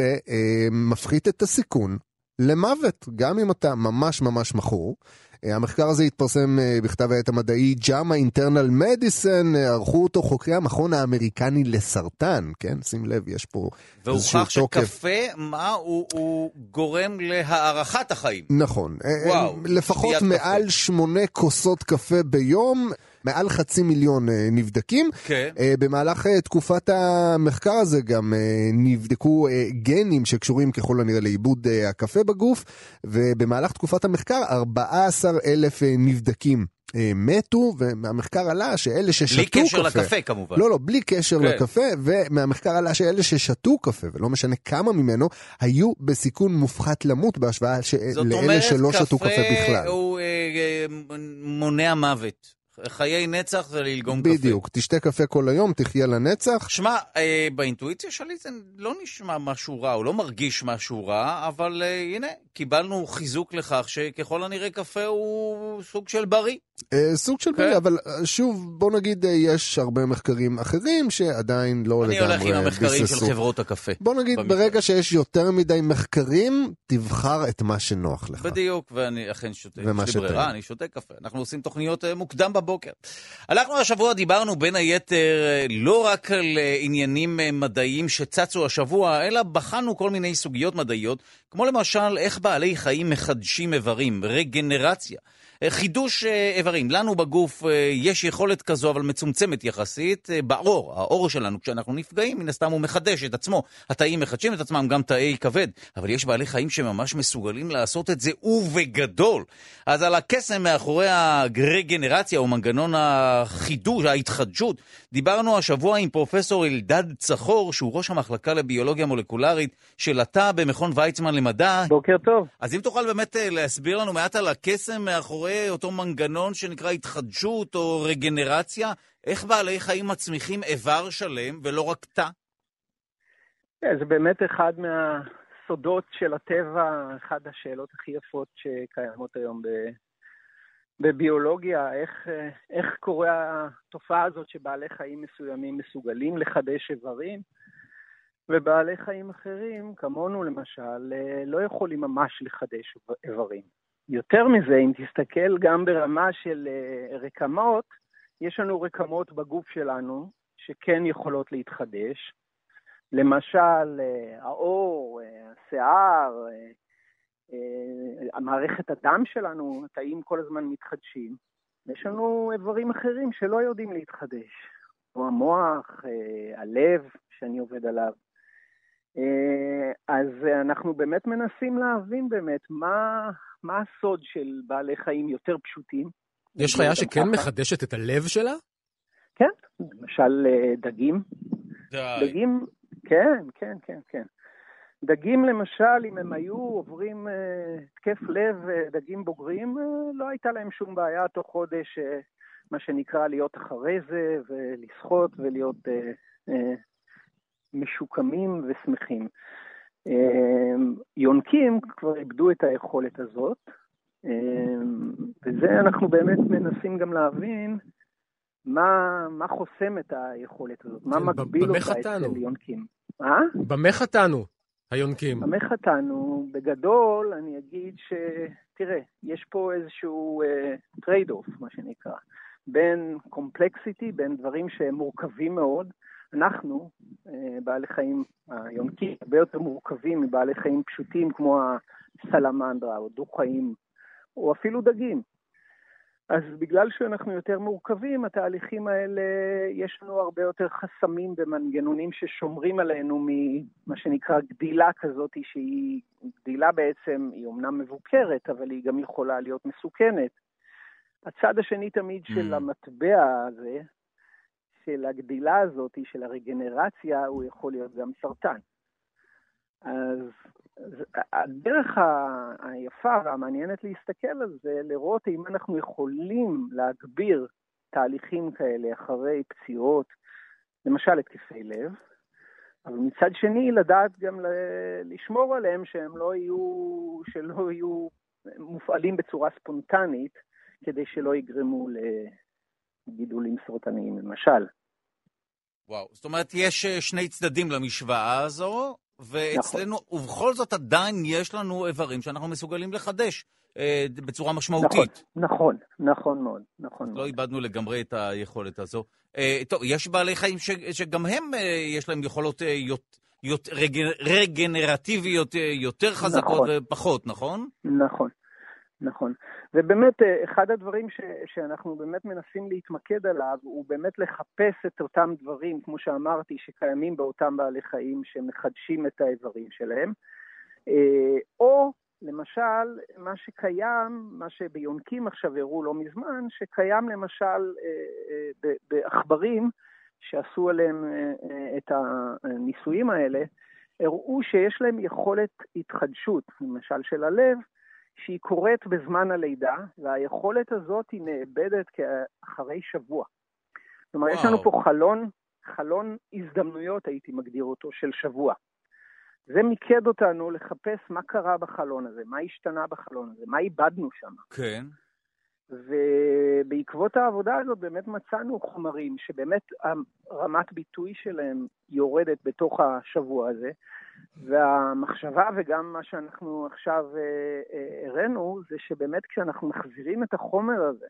מפחית את הסיכון למוות, גם אם אתה ממש ממש מכור. המחקר הזה התפרסם בכתב העת המדעי ג'אמה אינטרנל מדיסן, ערכו אותו חוקרי המכון האמריקני לסרטן, כן? שים לב, יש פה איזשהו תוקף. והוכח שקפה, מה? הוא, הוא גורם להארכת החיים. נכון. וואו. לפחות מעל קפה. שמונה כוסות קפה ביום, מעל חצי מיליון נבדקים. כן. במהלך תקופת המחקר הזה גם נבדקו גנים שקשורים ככל הנראה לאיבוד הקפה בגוף, ובמהלך תקופת המחקר ארבעה עשר אלף נבדקים מתו, ומהמחקר עלה שאלה ששתו קפה... בלי קשר קפה. לקפה כמובן. לא, לא, בלי קשר כן. לקפה, ומהמחקר עלה שאלה ששתו קפה, ולא משנה כמה ממנו, היו בסיכון מופחת למות בהשוואה ש... לאלה שלא שתו קפה בכלל. זאת אומרת, קפה הוא אה, אה, מונע מוות. חיי נצח זה ללגום קפה. בדיוק, תשתה קפה כל היום, תחיה לנצח. שמע, אה, באינטואיציה שלי זה לא נשמע משהו רע, הוא לא מרגיש משהו רע, אבל אה, הנה, קיבלנו חיזוק לכך שככל הנראה קפה הוא סוג של בריא. אה, סוג של בריא, אבל שוב, בוא נגיד, יש הרבה מחקרים אחרים שעדיין לא לגמרי ביססו. אני הולך עם המחקרים של חברות הקפה. בוא נגיד, ברגע שיש יותר מדי מחקרים, תבחר את מה שנוח לך. בדיוק, ואני אכן שותה. יש לי ברירה, אני שותה קפה. אנחנו עושים תוכניות מוקדם בבוקר. אנחנו השבוע דיברנו בין היתר לא רק על עניינים מדעיים שצצו השבוע, אלא בחנו כל מיני סוגיות מדעיות, כמו למשל איך בעלי חיים מחדשים איברים, רגנרציה. חידוש איברים. לנו בגוף יש יכולת כזו, אבל מצומצמת יחסית, בעור. העור שלנו, כשאנחנו נפגעים, מן הסתם הוא מחדש את עצמו. התאים מחדשים את עצמם, גם תאי כבד. אבל יש בעלי חיים שממש מסוגלים לעשות את זה, ובגדול. אז על הקסם מאחורי הרגנרציה, או מנגנון החידוש, ההתחדשות, דיברנו השבוע עם פרופסור אלדד צחור, שהוא ראש המחלקה לביולוגיה מולקולרית של התא במכון ויצמן למדע. בוקר טוב. אז אם תוכל באמת להסביר לנו מעט על הקסם מאחורי קורה אותו מנגנון שנקרא התחדשות או רגנרציה? איך בעלי חיים מצמיחים איבר שלם ולא רק תא? זה באמת אחד מהסודות של הטבע, אחד השאלות הכי יפות שקיימות היום ב... בביולוגיה, איך, איך קורה התופעה הזאת שבעלי חיים מסוימים מסוגלים לחדש איברים, ובעלי חיים אחרים, כמונו למשל, לא יכולים ממש לחדש איברים. יותר מזה, אם תסתכל גם ברמה של רקמות, יש לנו רקמות בגוף שלנו שכן יכולות להתחדש. למשל, האור, השיער, המערכת הדם שלנו, התאים כל הזמן מתחדשים. יש לנו איברים אחרים שלא יודעים להתחדש. כמו המוח, הלב שאני עובד עליו. אז אנחנו באמת מנסים להבין באמת מה, מה הסוד של בעלי חיים יותר פשוטים. יש חיה שכן מחדשת את הלב שלה? כן, למשל דגים. די. דגים, כן, כן, כן, כן. דגים למשל, אם הם היו עוברים התקף לב, דגים בוגרים, לא הייתה להם שום בעיה תוך חודש, מה שנקרא להיות אחרי זה, ולשחות ולהיות משוקמים ושמחים. יונקים כבר איבדו את היכולת הזאת, וזה אנחנו באמת מנסים גם להבין מה, מה חוסם את היכולת הזאת, מה מגביל אותה אצל יונקים. מה? במה חטאנו, היונקים? במה חטאנו, בגדול אני אגיד ש... תראה, יש פה איזשהו טרייד אוף, מה שנקרא, בין קומפלקסיטי, בין דברים שהם מורכבים מאוד. אנחנו, בעלי חיים היונקים, הרבה יותר מורכבים מבעלי חיים פשוטים כמו הסלמנדרה או דו-חיים, או אפילו דגים. אז בגלל שאנחנו יותר מורכבים, התהליכים האלה, יש לנו הרבה יותר חסמים במנגנונים ששומרים עלינו ממה שנקרא גדילה כזאת, שהיא גדילה בעצם, היא אומנם מבוקרת, אבל היא גם יכולה להיות מסוכנת. הצד השני תמיד של המטבע הזה, של הגדילה הזאת, של הרגנרציה, הוא יכול להיות גם סרטן. אז הדרך היפה והמעניינת להסתכל על זה, לראות אם אנחנו יכולים להגביר תהליכים כאלה אחרי פציעות, למשל התקפי לב, אבל מצד שני לדעת גם לשמור עליהם שהם לא יהיו, שלא יהיו מופעלים בצורה ספונטנית, כדי שלא יגרמו לגידולים סרטניים למשל. וואו, זאת אומרת יש שני צדדים למשוואה הזו, ואצלנו, נכון. ובכל זאת עדיין יש לנו איברים שאנחנו מסוגלים לחדש אה, בצורה משמעותית. נכון, נכון, נכון מאוד, נכון לא מאוד. איבדנו לגמרי את היכולת הזו. אה, טוב, יש בעלי חיים ש, שגם הם, אה, יש להם יכולות אה, יות, יות, רגנ, רגנרטיביות אה, יותר חזקות נכון. ופחות, נכון? נכון, נכון. ובאמת, אחד הדברים ש, שאנחנו באמת מנסים להתמקד עליו, הוא באמת לחפש את אותם דברים, כמו שאמרתי, שקיימים באותם בעלי חיים, שמחדשים את האיברים שלהם, או למשל, מה שקיים, מה שביונקים עכשיו הראו לא מזמן, שקיים למשל בעכברים, שעשו עליהם את הניסויים האלה, הראו שיש להם יכולת התחדשות, למשל של הלב, שהיא קורית בזמן הלידה, והיכולת הזאת היא נאבדת כאחרי שבוע. זאת אומרת, יש לנו פה חלון, חלון הזדמנויות, הייתי מגדיר אותו, של שבוע. זה מיקד אותנו לחפש מה קרה בחלון הזה, מה השתנה בחלון הזה, מה איבדנו שם. כן. ובעקבות העבודה הזאת באמת מצאנו חומרים שבאמת רמת ביטוי שלהם יורדת בתוך השבוע הזה, והמחשבה וגם מה שאנחנו עכשיו הראינו, זה שבאמת כשאנחנו מחזירים את החומר הזה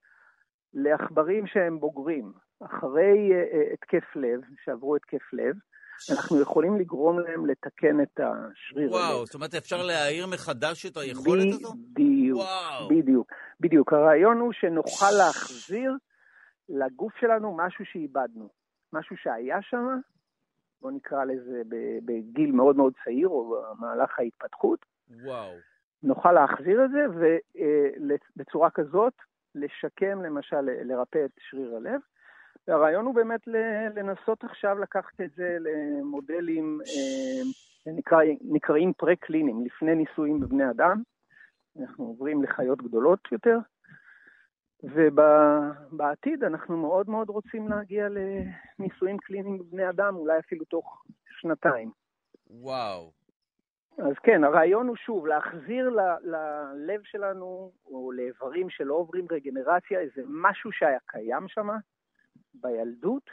לעכברים שהם בוגרים, אחרי התקף לב, שעברו התקף לב, אנחנו יכולים לגרום להם לתקן את השריר. וואו, זאת אומרת אפשר להעיר מחדש את היכולת הזו? בדיוק, בדיוק, בדיוק. הרעיון הוא שנוכל להחזיר לגוף שלנו משהו שאיבדנו, משהו שהיה שם, בוא נקרא לזה בגיל מאוד מאוד צעיר, או במהלך ההתפתחות. וואו. נוכל להחזיר את זה, ובצורה כזאת, לשקם, למשל, לרפא את שריר הלב. והרעיון הוא באמת לנסות עכשיו לקחת את זה למודלים שנקראים פרה-קליניים, לפני ניסויים בבני אדם. אנחנו עוברים לחיות גדולות יותר, ובעתיד אנחנו מאוד מאוד רוצים להגיע לניסויים קליניים בבני אדם, אולי אפילו תוך שנתיים. וואו. אז כן, הרעיון הוא שוב, להחזיר ל- ללב שלנו, או לאיברים שלא עוברים רגנרציה, איזה משהו שהיה קיים שם, בילדות,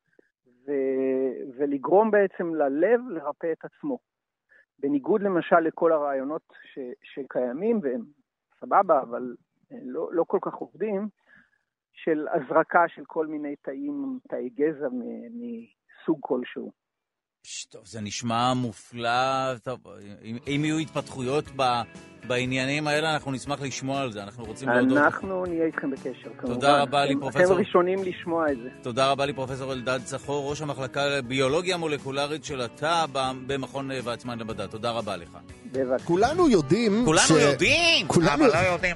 ו- ולגרום בעצם ללב לרפא את עצמו. בניגוד למשל לכל הרעיונות ש- שקיימים, והם סבבה, אבל לא, לא כל כך עובדים, של הזרקה של כל מיני תאים, תאי גזע מסוג כלשהו. טוב, זה נשמע מופלא. טוב, אם, אם יהיו התפתחויות ב, בעניינים האלה, אנחנו נשמח לשמוע על זה. אנחנו רוצים להודות. אנחנו נהיה איתכם בקשר, כמובן. תודה רבה לי, פרופסור. אתם ראשונים לשמוע את זה. תודה רבה לי, פרופסור אלדד צחור, ראש המחלקה לביולוגיה מולקולרית של התא במכון ויצמן למדע. תודה רבה לך. בבקשה. כולנו יודעים... כולנו ש... יודעים! כולנו... אבל לא יודעים...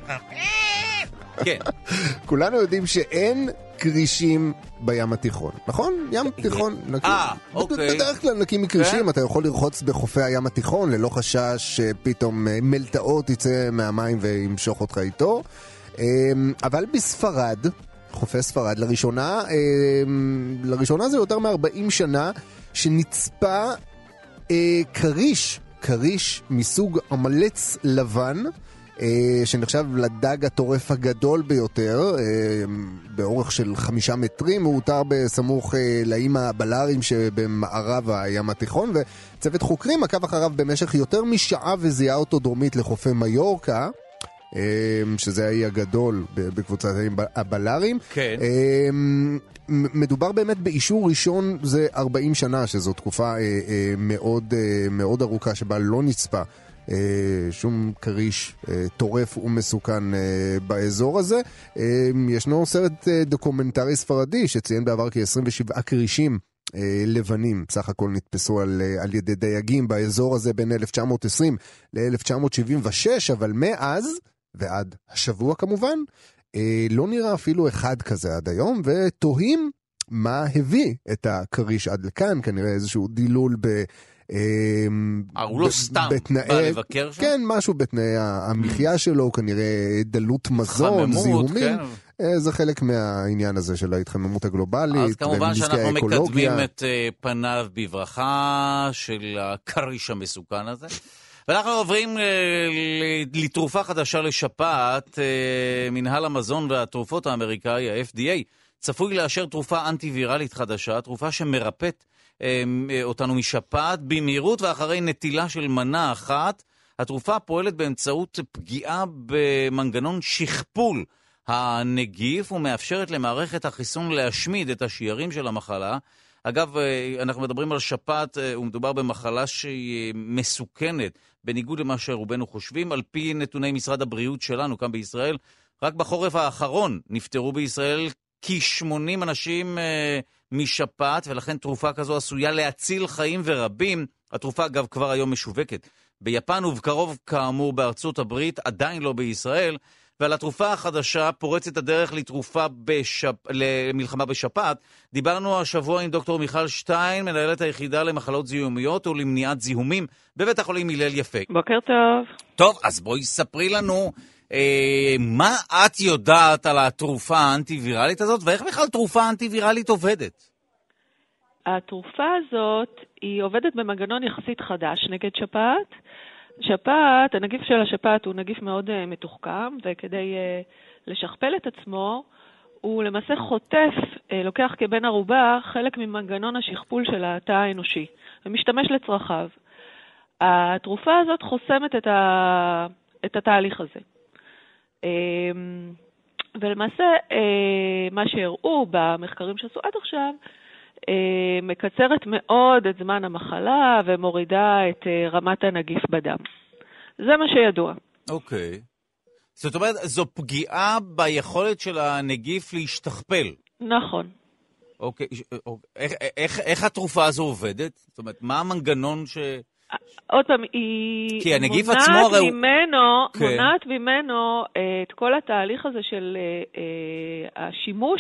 כן. כולנו יודעים שאין קרישים בים התיכון, נכון? ים תיכון נקי. אה, אוקיי. בדרך כלל נקי מקרישים, אתה יכול לרחוץ בחופי הים התיכון ללא חשש שפתאום מלטעות יצא מהמים וימשוך אותך איתו. אבל בספרד, חופי ספרד, לראשונה, לראשונה זה יותר מ-ארבעים שנה, שנצפה קריש, קריש מסוג עמלץ לבן, שנחשב לדג הטורף הגדול ביותר, באורך של חמישה מטרים, הוא הותר בסמוך לאיים הבלארים שבמערב הים התיכון, וצוות חוקרים עקב אחריו במשך יותר משעה וזיהה אותו דרומית לחופי מיורקה, שזה האי הגדול בקבוצת האיים הבלארים. כן. מדובר באמת באישור ראשון זה ארבעים שנה, שזו תקופה מאוד, מאוד ארוכה שבה לא נצפה שום קריש טורף ומסוכן באזור הזה. ישנו סרט דוקומנטרי ספרדי שציין בעבר כ-עשרים ושבעה קרישים לבנים סך הכל נתפסו על, על ידי דייגים באזור הזה בין אלף תשע מאות עשרים ל-אלף תשע מאות שבעים ושש, אבל מאז ועד השבוע כמובן לא נראה אפילו אחד כזה עד היום, ותוהים מה הביא את הקריש עד לכאן, כנראה איזשהו דילול ב... הוא לא סתם בא לבקר שם? כן, משהו בתנאי המחיה שלו, כנראה דלות מזון, זיהומים. זה חלק מהעניין הזה של ההתחממות הגלובלית. אז כמובן שאנחנו מקדמים את פניו בברכה של הקריש המסוכן הזה. ואנחנו עוברים לתרופה חדשה לשפעת. מנהל המזון והתרופות האמריקאי, ה-אף די איי, צפוי לאשר תרופה אנטי-וירלית חדשה, תרופה שמרפאת אותנו משפעת במהירות ואחרי נטילה של מנה אחת. התרופה פועלת באמצעות פגיעה במנגנון שכפול הנגיף ומאפשרת למערכת החיסון להשמיד את השיירים של המחלה. אגב, אנחנו מדברים על שפעת, ומדובר במחלה שהיא מסוכנת, בניגוד למה שרובנו חושבים. על פי נתוני משרד הבריאות שלנו כאן בישראל, רק בחורף האחרון נפטרו בישראל כ-שמונים אנשים אה, משפעת, ולכן תרופה כזו עשויה להציל חיים ורבים. התרופה אגב כבר היום משווקת ביפן ובקרוב כאמור בארצות הברית, עדיין לא בישראל. ועל התרופה החדשה פורצת הדרך לתרופה בשפ... למלחמה בשפעת. דיברנו השבוע עם דוקטור מיכל שטיין, מנהלת היחידה למחלות זיהומיות ולמניעת זיהומים בבית החולים הלל יפה. בוקר טוב. טוב, אז בואי ספרי לנו אה, מה את יודעת על התרופה האנטי-וירלית הזאת, ואיך בכלל תרופה אנטי-וירלית עובדת? התרופה הזאת היא עובדת במנגנון יחסית חדש נגד שפעת. שפעת, הנגיף של השפעת הוא נגיף מאוד uh, מתוחכם, וכדי uh, לשכפל את עצמו, הוא למעשה חוטף, uh, לוקח כבן ערובה חלק ממנגנון השכפול של התא האנושי, ומשתמש לצרכיו. התרופה הזאת חוסמת את, ה... את התהליך הזה. Uh, ולמעשה, uh, מה שהראו במחקרים שעשו עד עכשיו, Uh, מקצרת מאוד את זמן המחלה ומורידה את uh, רמת הנגיף בדם. זה מה שידוע. אוקיי. Okay. זאת אומרת, זו פגיעה ביכולת של הנגיף להשתכפל. נכון. אוקיי. Okay. איך, איך, איך התרופה הזו עובדת? זאת אומרת, מה המנגנון ש... עוד פעם, היא כי הנגיף מונעת עצמו הרי... ממנו, okay. מונעת ממנו uh, את כל התהליך הזה של uh, uh, השימוש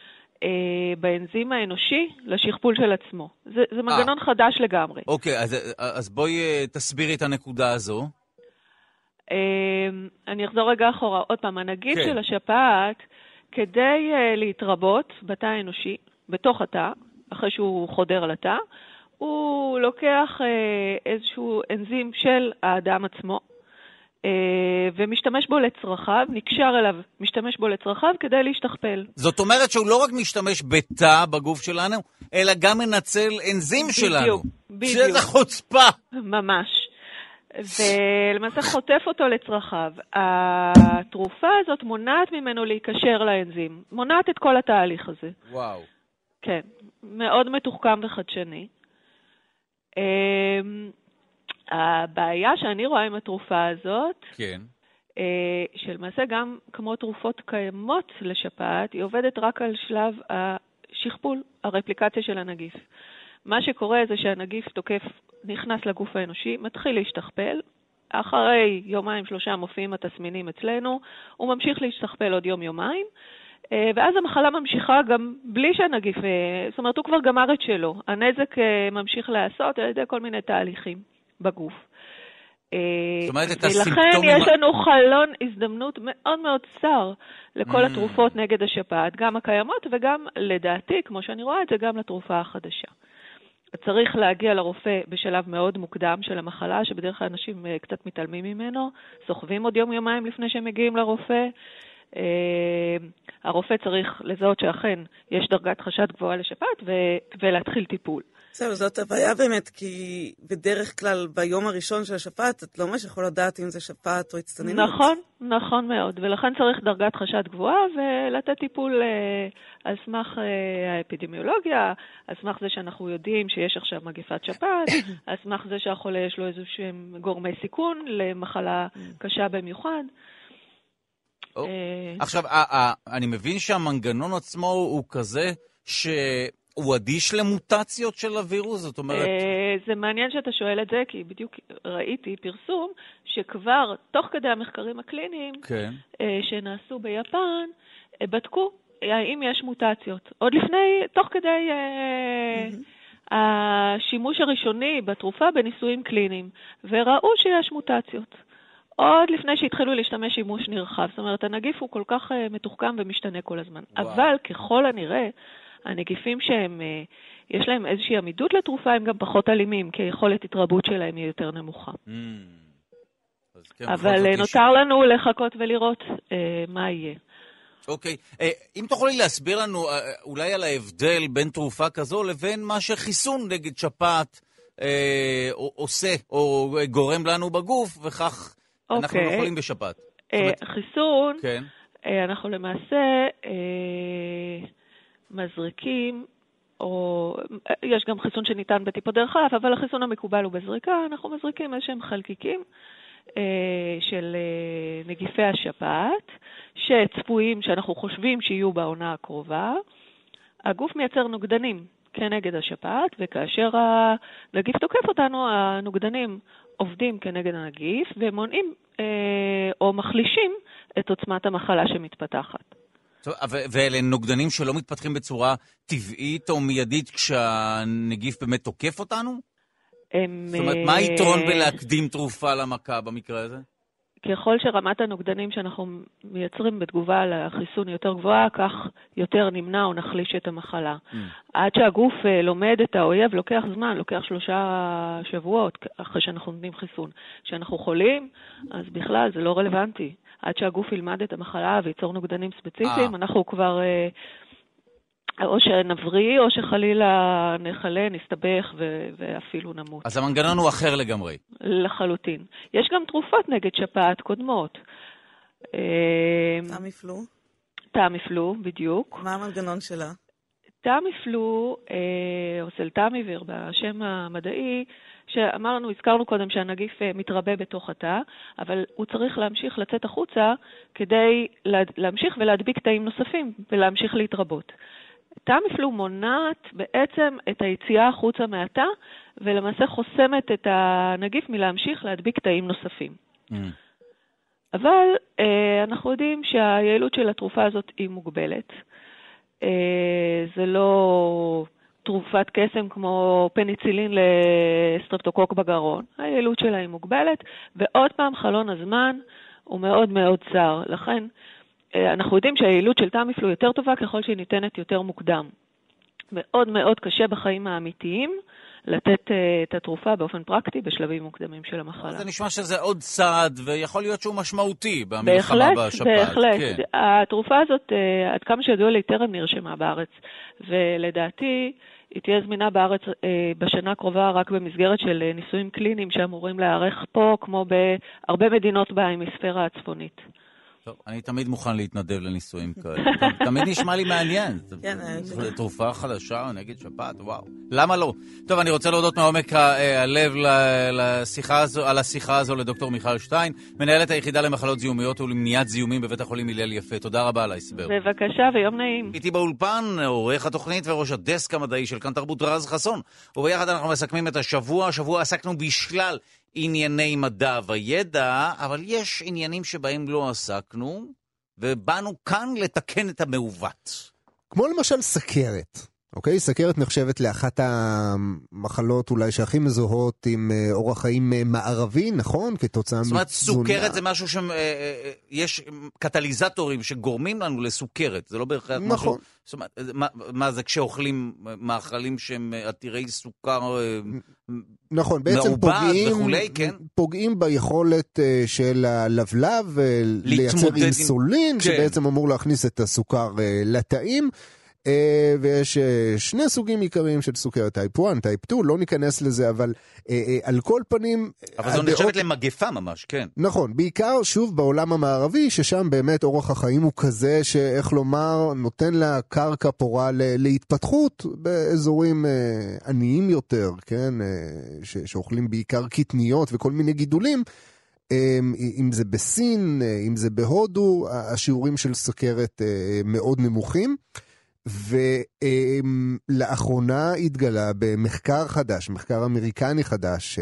באנזים האנושי לשכפול של עצמו. זה, זה מנגנון 아. חדש לגמרי. אוקיי, אז, אז בואי תסבירי את הנקודה הזו. אני אחזור רגע אחורה. עוד פעם, הנגיף כן. של השפעת כדי uh, להתרבות בתא האנושי, בתוך התא, אחרי שהוא חודר לתא, הוא לוקח uh, איזשהו אנזים של האדם עצמו, uh, ומשתמש בו לצרכיו, נקשר אליו, משתמש בו לצרכיו כדי להשתכפל. זאת אומרת שהוא לא רק משתמש בתא בגוף שלנו, אלא גם מנצל אנזים בדיוק, שלנו. בדיוק. שזה חוצפה. ממש. ולמעשה חוטף אותו לצרכיו. התרופה הזאת מונעת ממנו להיקשר לאנזים. מונעת את כל התהליך הזה. וואו. כן. מאוד מתוחכם וחדשני. הבעיה שאני רואה עם התרופה הזאת, כן. שלמעשה גם כמו תרופות קיימות לשפעת, היא עובדת רק על שלב השכפול, הרפליקציה של הנגיף. מה שקורה זה שהנגיף תוקף נכנס לגוף האנושי, מתחיל להשתכפל, אחרי יומיים שלושה מופיעים התסמינים אצלנו, הוא ממשיך להשתכפל עוד יום-יומיים, ואז המחלה ממשיכה גם בלי שהנגיף, זאת אומרת הוא כבר גמר את שלו, הנזק ממשיך לעשות על ידי כל מיני תהליכים בגוף. זאת אומרת, את ולכן הסימפטומים... יש לנו חלון הזדמנות מאוד מאוד צר לכל התרופות נגד השפעת, גם הקיימות וגם לדעתי, כמו שאני רואה את זה, גם לתרופה החדשה. צריך להגיע לרופא בשלב מאוד מוקדם של המחלה, שבדרך כלל אנשים קצת מתעלמים ממנו, סוחבים עוד יום יומיים לפני שהם מגיעים לרופא. הרופא צריך לזהות שאכן יש דרגת חשד גבוהה לשפעת ולהתחיל טיפול. זהו, זאת הבעיה באמת, כי בדרך כלל ביום הראשון של השפעת, את לא ממש יכול לדעת אם זה שפעת או הצטננות. נכון, נכון מאוד, ולכן צריך דרגת חשד גבוהה ולתת טיפול אה, על סמך אה, האפידמיולוגיה, על סמך זה שאנחנו יודעים שיש עכשיו מגפת שפעת, על סמך זה שהחולה יש לו איזשהם גורמי סיכון למחלה קשה במיוחד. עכשיו, אני מבין שהמנגנון עצמו הוא כזה ש... הוא אדיש למוטציות של הווירוס? זאת אומרת... זה מעניין שאתה שואל את זה, כי בדיוק ראיתי פרסום שכבר תוך כדי המחקרים הקליניים שנעשו ביפן, בדקו האם יש מוטציות. עוד לפני, תוך כדי השימוש הראשוני בתרופה בניסויים קליניים, וראו שיש מוטציות. עוד לפני שהתחילו להשתמש שימוש נרחב. זאת אומרת, הנגיף הוא כל כך מתוחכם ומשתנה כל הזמן. אבל ככל הנראה, הנגיפים שהם, יש להם איזושהי עמידות לתרופה, הם גם פחות אלימים, כי היכולת התרבות שלהם היא יותר נמוכה. אבל נותר לנו לחכות ולראות מה יהיה. אוקיי. אם תוכלי להסביר לנו אולי על ההבדל בין תרופה כזו לבין מה שחיסון נגד שפעת עושה או גורם לנו בגוף, וכך אנחנו לא חולים בשפעת. חיסון, אנחנו למעשה... מזריקים, או יש גם חיסון שניתן בטיפות דרך אף, אבל החיסון המקובל הוא בזריקה, אנחנו מזריקים איזשהם חלקיקים אה, של אה, נגיפי השפעת, שצפויים שאנחנו חושבים שיהיו בעונה הקרובה. הגוף מייצר נוגדנים כנגד השפעת, וכאשר הנגיף תוקף אותנו, הנוגדנים עובדים כנגד הנגיף, ומונעים אה, או מחלישים את עוצמת המחלה שמתפתחת. ואלה נוגדנים שלא מתפתחים בצורה טבעית או מיידית כשהנגיף באמת תוקף אותנו? זאת אומרת, מה היתרון בלהקדים תרופה למכה במקרה הזה? ככל שרמת הנוגדנים שאנחנו מייצרים בתגובה לחיסון יותר גבוהה, כך יותר נמנע או נחליש את המחלה. עד שהגוף לומד את האויב, לוקח זמן, לוקח שלושה שבועות אחרי שאנחנו נותנים חיסון. כשאנחנו חולים, אז בכלל זה לא רלוונטי. עד שהגוף ילמד את המחלה ויצור נוגדנים ספציפיים, אנחנו כבר או שנבריא או שחלילה נחלה, נסתבך ואפילו נמות. אז המנגנון הוא אחר לגמרי. לחלוטין. יש גם תרופות נגד שפעת קודמות. טמיפלו? טמיפלו, בדיוק. מה המנגנון שלה? טמיפלו, או סלטמיביר בשם המדעי, שאמרנו, הזכרנו קודם שהנגיף מתרבה בתוך התא, אבל הוא צריך להמשיך לצאת החוצה כדי להמשיך ולהדביק תאים נוספים ולהמשיך להתרבות. טמיפלו מונעת בעצם את היציאה החוצה מהתא, ולמעשה חוסמת את הנגיף מלהמשיך להדביק תאים נוספים. Mm. אבל אה, אנחנו יודעים שהיעילות של התרופה הזאת היא מוגבלת. אה, זה לא תרופת קסם כמו פניצילין לסטרפטוקוק בגרון. היעילות שלה היא מוגבלת, ועוד פעם חלון הזמן הוא מאוד מאוד צר. לכן אנחנו יודעים שהיעילות של טמיפלו יותר טובה ככל שהיא ניתנת יותר מוקדם. מאוד מאוד קשה בחיים האמיתיים לתת uh, את התרופה באופן פרקטי בשלבים מוקדמים של המחלה. זה נשמע שזה עוד צעד, ויכול להיות שהוא משמעותי במלחמה בשפעת. בהחלט, כן. בהחלט. התרופה הזאת, uh, עד כמה שידוע לי, טרם נרשמה בארץ, ולדעתי היא תהיה זמינה בארץ uh, בשנה הקרובה רק במסגרת של uh, ניסויים קליניים שאמורים להיערך פה, כמו בהרבה מדינות בהמיספירה הצפונית. טוב, אני תמיד מוכן להתנדב לניסויים כאלה. תמיד נשמע לי מעניין. תרופה חדשה נגד שפעת, וואו. למה לא? טוב, אני רוצה להודות מעומק הלב על השיחה הזו לדוקטור מיכל שטיין, מנהלת היחידה למחלות זיהומיות ולמניעת זיהומים בבית החולים הלל יפה. תודה רבה על ההסבר. בבקשה, ויום נעים. איתי באולפן, עורך התוכנית וראש הדסק המדעי של כאן תרבות רז חסון. וביחד אנחנו מסכמים את השבוע. השבוע עסקנו בשלל ענייני מדע וידע, אבל יש עניינים שבהם לא עסקנו, ובאנו כאן לתקן את המעוות. כמו למשל סכרת. אוקיי? סכרת נחשבת לאחת המחלות אולי שהכי מזוהות עם אורח חיים מערבי, נכון? כתוצאה מתזונה. זאת אומרת, סוכרת זה משהו שיש קטליזטורים שגורמים לנו לסוכרת. זה לא בהכרח משהו. נכון. זאת אומרת, מה, מה זה כשאוכלים מאכלים שהם עתירי סוכר נכון, בעצם פוגעים, וכולי, כן? פוגעים ביכולת של הלבלב לייצר אינסולין, כן. שבעצם אמור להכניס את הסוכר לתאים. ויש שני סוגים עיקריים של סוכרת, טייפ אחת, טייפ שתיים, לא ניכנס לזה, אבל על כל פנים... אבל זו נחשבת למגפה ממש, כן. נכון, בעיקר שוב בעולם המערבי, ששם באמת אורח החיים הוא כזה, שאיך לומר, נותן לה קרקע פורה להתפתחות באזורים עניים יותר, כן, שאוכלים בעיקר קטניות וכל מיני גידולים, אם זה בסין, אם זה בהודו, השיעורים של סוכרת מאוד נמוכים. ולאחרונה התגלה במחקר חדש, מחקר אמריקני חדש,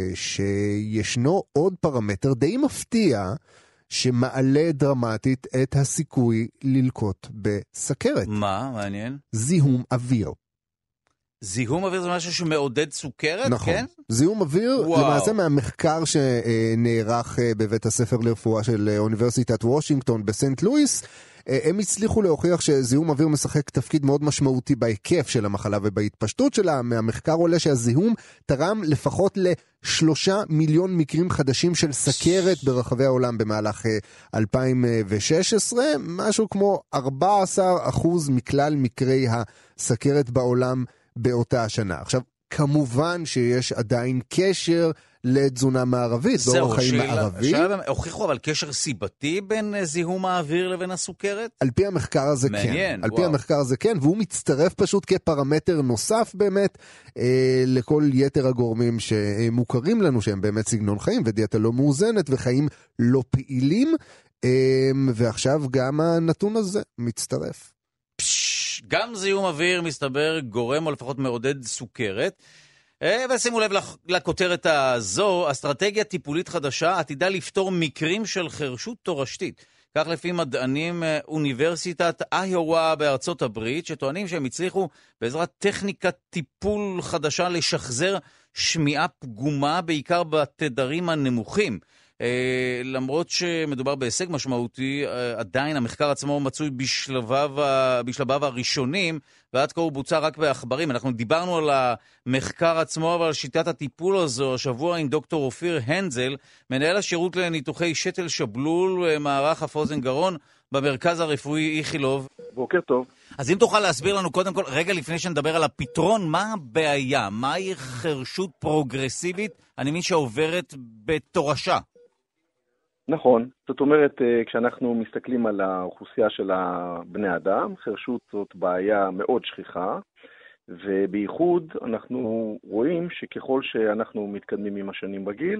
שישנו עוד פרמטר די מפתיע שמעלה דרמטית את הסיכוי ללקות בסכרת. מה? מעניין? זיהום אוויר. זיהום אוויר זה משהו שמעודד סוכרת, נכון. כן? זיהום אוויר, וואו. למעשה מהמחקר שנערך בבית הספר לרפואה של אוניברסיטת וושינגטון בסנט לואיס, הם הצליחו להוכיח שזיהום אוויר משחק תפקיד מאוד משמעותי בהיקף של המחלה ובהתפשטות שלה. מהמחקר עולה שהזיהום תרם לפחות לשלושה מיליון מקרים חדשים של סכרת ברחבי העולם במהלך אלפיים ושש עשרה, משהו כמו ארבעה עשר אחוז מכלל מקרי הסכרת בעולם באותה השנה. עכשיו, כמובן שיש עדיין קשר לתזונה מערבית, באורח חיים מערבי. הוכיחו אבל קשר סיבתי בין זיהום האוויר לבין הסוכרת? על פי המחקר הזה כן. על פי המחקר הזה כן, והוא מצטרף פשוט כפרמטר נוסף באמת אה, לכל יתר הגורמים שמוכרים לנו, שהם באמת סגנון חיים ודיאטה לא מאוזנת וחיים לא פעילים, אה, ועכשיו גם הנתון הזה מצטרף. גם זיהום אוויר מסתבר גורם או לפחות מעודד סוכרת. ושימו לב לכותרת הזו, אסטרטגיה טיפולית חדשה עתידה לפתור מקרים של חרשות תורשתית. כך לפי מדענים אוניברסיטת איואה בארצות הברית, שטוענים שהם הצליחו בעזרת טכניקת טיפול חדשה לשחזר שמיעה פגומה, בעיקר בתדרים הנמוכים. Uh, למרות שמדובר בהישג משמעותי, uh, עדיין המחקר עצמו מצוי בשלביו, בשלביו הראשונים, ועד כה הוא בוצע רק בעכברים. אנחנו דיברנו על המחקר עצמו, אבל על שיטת הטיפול הזו, השבוע עם דוקטור אופיר הנזל, מנהל השירות לניתוחי שתל שבלול, מערך אף אוזן גרון, במרכז הרפואי איכילוב. בוקר טוב. אז אם תוכל להסביר לנו קודם כל, רגע לפני שנדבר על הפתרון, מה הבעיה? מהי חרשות פרוגרסיבית, אני מבין שעוברת בתורשה? נכון, זאת אומרת, כשאנחנו מסתכלים על האוכלוסייה של בני אדם, חרשות זאת בעיה מאוד שכיחה, ובייחוד אנחנו רואים שככל שאנחנו מתקדמים עם השנים בגיל,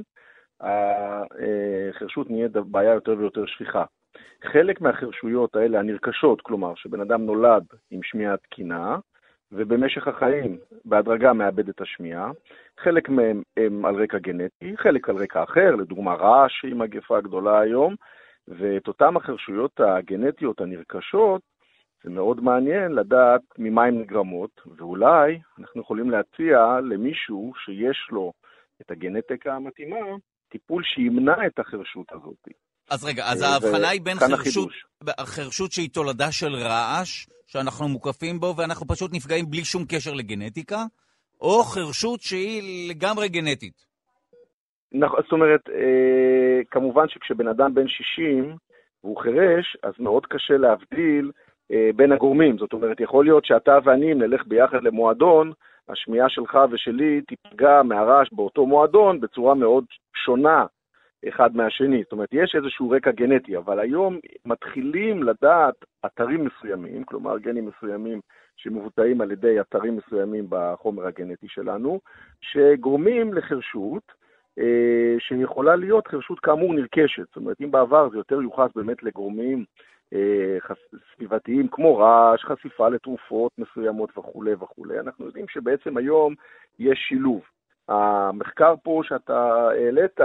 החרשות נהיית בעיה יותר ויותר שכיחה. חלק מהחרשויות האלה הנרכשות, כלומר שבן אדם נולד עם שמיעה תקינה, ובמשך החיים בהדרגה מאבד את השמיעה, חלק מהם הם על רקע גנטי, חלק על רקע אחר, לדוגמה רעש שהיא מגפה גדולה היום, ואת אותם החרשויות הגנטיות הנרכשות, זה מאוד מעניין לדעת ממה הן נגרמות, ואולי אנחנו יכולים להציע למישהו שיש לו את הגנטיקה המתאימה, טיפול שימנע את החרשות הזאת. אז רגע, אז ההבחנה היא בין חרשות, חרשות שהיא תולדה של רעש, שאנחנו מוקפים בו, ואנחנו פשוט נפגעים בלי שום קשר לגנטיקה, או חרשות שהיא לגמרי גנטית. זאת אומרת, כמובן שכשבן אדם בן שישים והוא חרש, אז מאוד קשה להבדיל בין הגורמים. זאת אומרת, יכול להיות שאתה ואני נלך ביחד למועדון, השמיעה שלך ושלי תיפגע מהרעש באותו מועדון בצורה מאוד שונה אחד מהשני. זאת אומרת, יש איזשהו רקע גנטי, אבל היום מתחילים לדעת אתרים מסוימים, כלומר גנים מסוימים שמבוצעים על ידי אתרים מסוימים בחומר הגנטי שלנו, שגורמים לחרשות, אה, שיכולה להיות חרשות כאמור נרכשת. זאת אומרת, אם בעבר זה יותר יוחס באמת לגורמים אה, חס- סביבתיים כמו רעש, חשיפה לתרופות מסוימות וכו' וכו', אנחנו יודעים שבעצם היום יש שילוב. המחקר פה שאתה העלית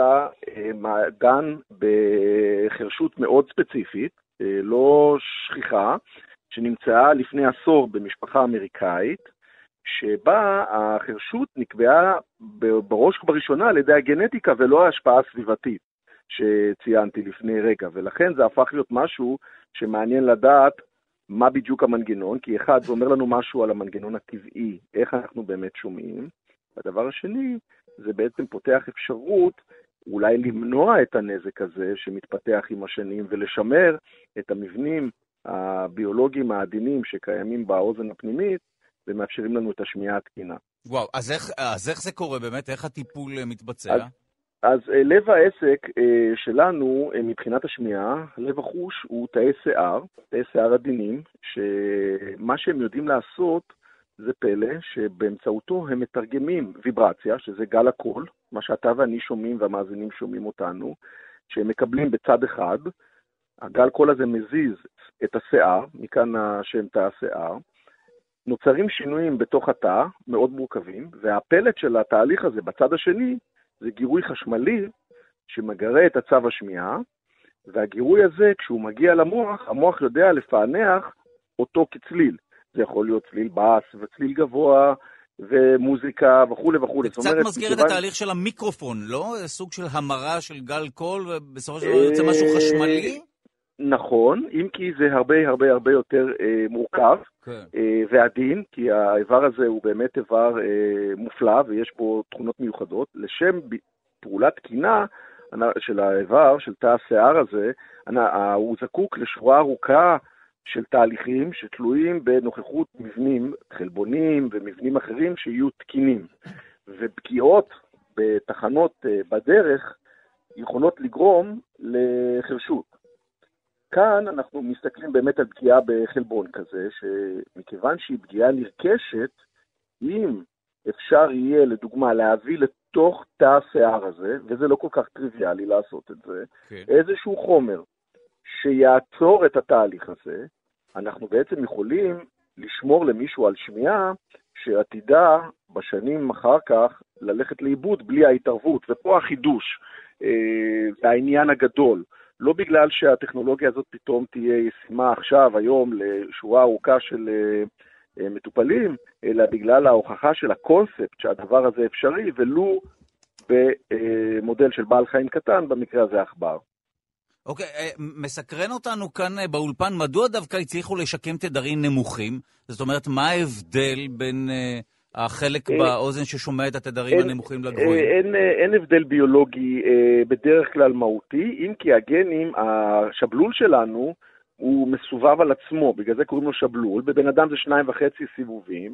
דן בחרשות מאוד ספציפית, לא שכיחה, שנמצאה לפני עשור במשפחה אמריקאית, שבה החרשות נקבעה בראש ובראשונה על ידי הגנטיקה ולא ההשפעה הסביבתית שציינתי לפני רגע, ולכן זה הפך להיות משהו שמעניין לדעת מה בדיוק המנגנון, כי אחד זה אומר לנו משהו על המנגנון הטבעי, איך אנחנו באמת שומעים, הדבר השני, זה בעצם פותח אפשרות אולי למנוע את הנזק הזה שמתפתח עם השנים ולשמר את המבנים הביולוגיים העדינים שקיימים באוזן הפנימית ומאפשרים לנו את השמיעה התקינה. וואו, אז איך, אז איך זה קורה באמת? איך הטיפול מתבצע? אז, אז לב העסק שלנו מבחינת השמיעה, לב החוש הוא תאי שיער, תאי שיער עדינים, שמה שהם יודעים לעשות זה פלא שבאמצעותו הם מתרגמים ויברציה, שזה גל הקול, מה שאתה ואני שומעים והמאזינים שומעים אותנו, שהם מקבלים בצד אחד, הגל קול הזה מזיז את השיער, מכאן השם תא השיער, נוצרים שינויים בתוך התא, מאוד מורכבים, והפלט של התהליך הזה בצד השני, זה גירוי חשמלי שמגרה את הצו השמיעה, והגירוי הזה כשהוא מגיע למוח, המוח יודע לפענח אותו כצליל. זה יכול להיות צליל בס וצליל גבוה ומוזיקה וכו' וכו'. זה קצת מזכיר את התהליך של המיקרופון, לא? סוג של המרה של גל קול ובסופו של דבר יוצא משהו חשמלי? נכון, אם כי זה הרבה הרבה הרבה יותר מורכב ועדין, כי האיבר הזה הוא באמת איבר מופלא ויש בו תכונות מיוחדות. לשם פעולת תקינה של האיבר, של תא השיער הזה, הוא זקוק לשורה ארוכה של תהליכים שתלויים בנוכחות מבנים, חלבונים ומבנים אחרים שיהיו תקינים. ופגיעות בתחנות בדרך יכולות לגרום לחרשות. כאן אנחנו מסתכלים באמת על פגיעה בחלבון כזה, שמכיוון שהיא פגיעה נרכשת, אם אפשר יהיה לדוגמה להביא לתוך תא השיער הזה, וזה לא כל כך טריוויאלי לעשות את זה, okay. איזשהו חומר שיעצור את התהליך הזה, אנחנו בעצם יכולים לשמור למישהו על שמיעה שעתידה בשנים אחר כך ללכת לאיבוד בלי ההתערבות. ופה החידוש, זה העניין הגדול. לא בגלל שהטכנולוגיה הזאת פתאום תהיה ישימה עכשיו, היום, לשורה ארוכה של מטופלים, אלא בגלל ההוכחה של הקונספט שהדבר הזה אפשרי, ולו במודל של בעל חיים קטן, במקרה הזה עכבר. אוקיי, מסקרן אותנו כאן באולפן, מדוע דווקא הצליחו לשקם תדרים נמוכים? זאת אומרת, מה ההבדל בין החלק באוזן ששומע את התדרים הנמוכים לגבוהים? אין, אין הבדל ביולוגי בדרך כלל מהותי, אם כי הגנים, השבלול שלנו הוא מסובב על עצמו, בגלל זה קוראים לו שבלול, בבן אדם זה שניים וחצי סיבובים,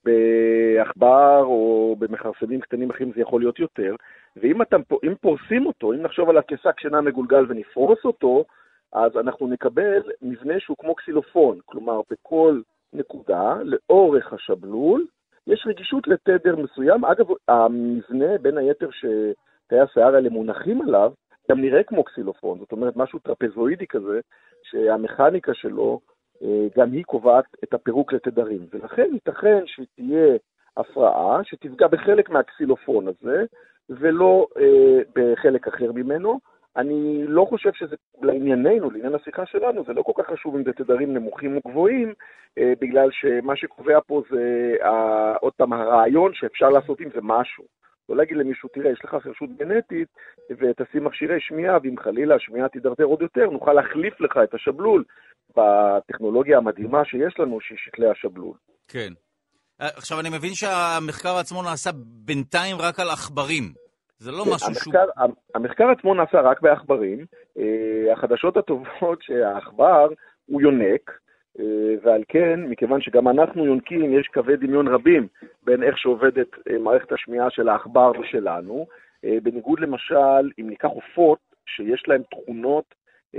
בעכבר או במחרסמים קטנים אחרים זה יכול להיות יותר, ואם אתם, אם פורסים אותו, אם נחשוב על הכסק שינה מגולגל ונפרוס אותו, אז אנחנו נקבל מבנה שהוא כמו קסילופון, כלומר בכל נקודה, לאורך השבלול, יש רגישות לתדר מסוים. אגב, המבנה בין היתר שתאי השיער האלה מונחים עליו, גם נראה כמו קסילופון, זאת אומרת משהו טרפזואידי כזה, שהמכניקה שלו גם היא קובעת את הפירוק לתדרים, ולכן ייתכן שתהיה הפרעה שתפגע בחלק מהקסילופון הזה, ולא אה, בחלק אחר ממנו. אני לא חושב שזה לענייננו, לעניין השיחה שלנו, זה לא כל כך חשוב אם זה תדרים נמוכים או גבוהים, אה, בגלל שמה שקובע פה זה אה, עוד פעם הרעיון שאפשר לעשות עם זה משהו. זאת לא להגיד למישהו, תראה, יש לך חרשות גנטית, ותשים מכשירי שמיעה, ואם חלילה השמיעה תידרדר עוד יותר, נוכל להחליף לך את השבלול בטכנולוגיה המדהימה שיש לנו, שהיא שתלי השבלול. כן. עכשיו, אני מבין שהמחקר עצמו נעשה בינתיים רק על עכברים. זה לא כן, משהו המחקר, שהוא... המחקר עצמו נעשה רק בעכברים. החדשות הטובות שהעכבר הוא יונק, ועל כן, מכיוון שגם אנחנו יונקים, יש קווי דמיון רבים בין איך שעובדת מערכת השמיעה של העכבר ושלנו. בניגוד למשל, אם ניקח עופות שיש להם תכונות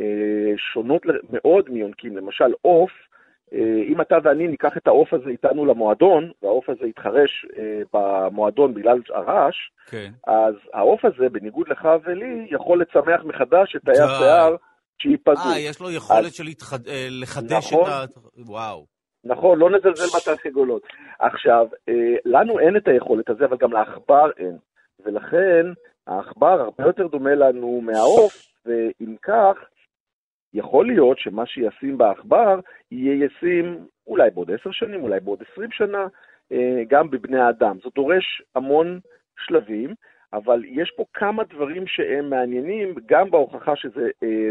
שונות מאוד מיונקים, למשל עוף, אם אתה ואני ניקח את העוף הזה איתנו למועדון, והעוף הזה יתחרש במועדון בגלל הרעש, כן. אז העוף הזה, בניגוד לך ולי, יכול לצמח מחדש את תאי השיער שיפגעו. אה, יש לו יכולת אז... של להתחד... לחדש נכון, את ה... וואו. נכון, לא נזלזל בתרנגולות. עכשיו, לנו אין את היכולת הזה, אבל גם לעכבר אין. ולכן, העכבר הרבה יותר דומה לנו מהעוף, ואם כך, יכול להיות שמה שישים בעכבר יהיה ישים אולי בעוד עשר שנים, אולי בעוד עשרים שנה, גם בבני האדם. זאת דורש המון שלבים, אבל יש פה כמה דברים שהם מעניינים, גם בהוכחה שזה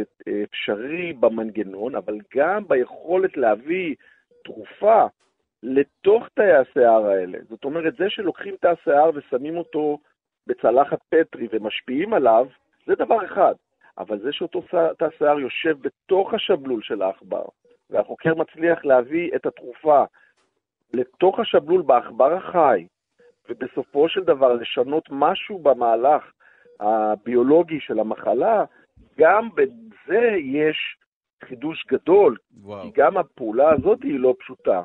אפשרי במנגנון, אבל גם ביכולת להביא תרופה לתוך תאי השיער האלה. זאת אומרת, זה שלוקחים תא השיער ושמים אותו בצלחת פטרי ומשפיעים עליו, זה דבר אחד. אבל זה שאותו תא השיער יושב בתוך השבלול של העכבר, והחוקר מצליח להביא את התרופה לתוך השבלול בעכבר החי, ובסופו של דבר לשנות משהו במהלך הביולוגי של המחלה, גם בזה יש חידוש גדול, וואו. כי גם הפעולה הזאת היא לא פשוטה.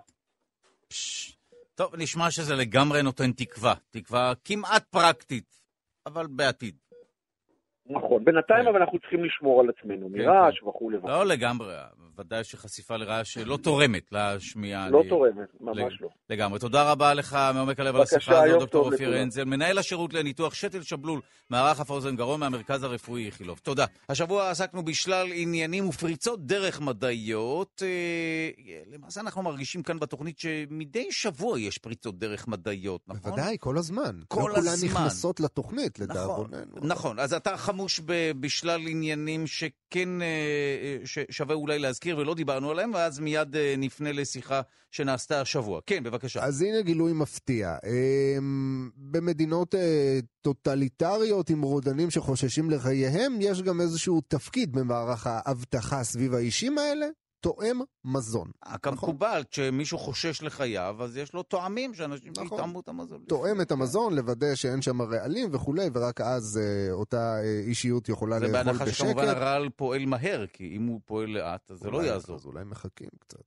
פש... טוב, נשמע שזה לגמרי נותן תקווה, תקווה כמעט פרקטית, אבל בעתיד. נכון, בינתיים אבל אנחנו צריכים לשמור על עצמנו, מרעש וכו' וכו'. לא לגמרי, ודאי שחשיפה לרעש לא תורמת לשמיעה. לא תורמת, ממש לא. לגמרי. תודה רבה לך מעומק הלב על השיחה הזאת, דוקטור אופיר אנזל, מנהל השירות לניתוח שתל שבלול, מערך אף אוזן גרון מהמרכז הרפואי איכילוב. תודה. השבוע עסקנו בשלל עניינים ופריצות דרך מדעיות. למעשה אנחנו מרגישים כאן בתוכנית שמדי שבוע יש פריצות דרך מדעיות, נכון? בוודאי, כל הזמן. כל הזמן. כולן נכנסות לתוכנית, לדאבוננו. נכון, אז אתה חמוש בשלל עניינים שכן שווה אולי להזכיר ולא דיברנו עליהם, ואז מיד נפנה לשיחה שנעשתה השבוע. כן, בבקשה. אז הנה גילוי מפתיע. במדינות טוטליטריות עם רודנים שחוששים לחייהם, יש גם איזשהו תפקיד במערך האבטחה סביב האישים האלה, תואם מזון. כמקובל, כשמישהו חושש לחייו, אז יש לו תואמים שאנשים יתאמו את המזון. תואם את המזון, לוודא שאין שם רעלים וכו', ורק אז אותה אישיות יכולה לאכול בשקט. זה בהנחה שכמובן הרעל פועל מהר, כי אם הוא פועל לאט, אז זה לא יעזור. אז אולי מחכים קצת.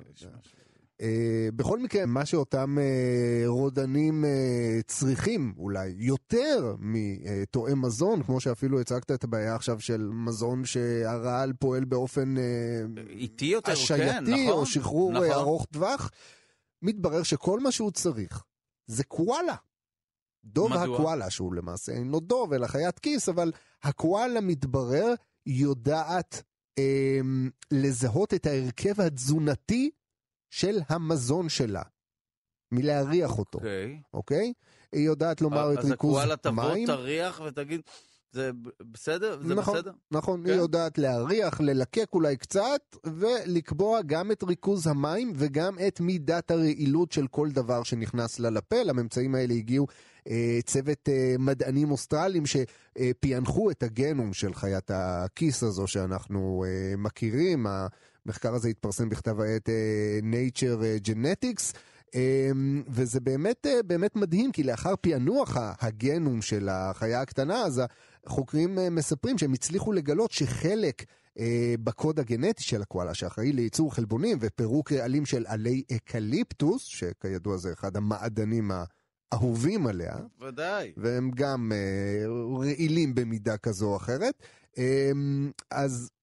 בכל מקרה, מה שאותם רודנים צריכים אולי יותר מתואם מזון, כמו שאפילו הצגת את הבעיה עכשיו של מזון שהרעל פועל באופן איטי יותר, השייתי או שחרור ארוך טווח, מתברר שכל מה שהוא צריך זה קואלה. דוב הקואלה, שהוא למעשה אין לו דוב אלא חיית כיס, אבל הקואלה מתברר יודעת לזהות את ההרכב התזונתי של המזון שלה, מלהריח אותו. אוקיי. אוקיי? היא יודעת לומר את ריכוז מים. אז הקואלה תבוא, תריח ותגיד, זה בסדר? זה נכון, בסדר? נכון, כן. היא יודעת להריח, ללקק אולי קצת, ולקבוע גם את ריכוז המים, וגם את מידת הרעילות של כל דבר שנכנס לה לפה. לממצאים האלה הגיעו אה, צוות אה, מדענים אוסטרליים, שפיינחו את הגנום של חיית הכיס הזו, שאנחנו אה, מכירים. המחקר הזה התפרסם בכתב העת Nature Genetics, וזה באמת, באמת מדהים, כי לאחר פענוח הגנום של החיה הקטנה, אז החוקרים מספרים שהם הצליחו לגלות שחלק בקוד הגנטי של הקואלה, שאחראי לייצור חלבונים ופירוק רעלים של עלי אקליפטוס, שכידוע זה אחד המעדנים האהובים עליה, ודאי. והם גם רעילים במידה כזו או אחרת, אז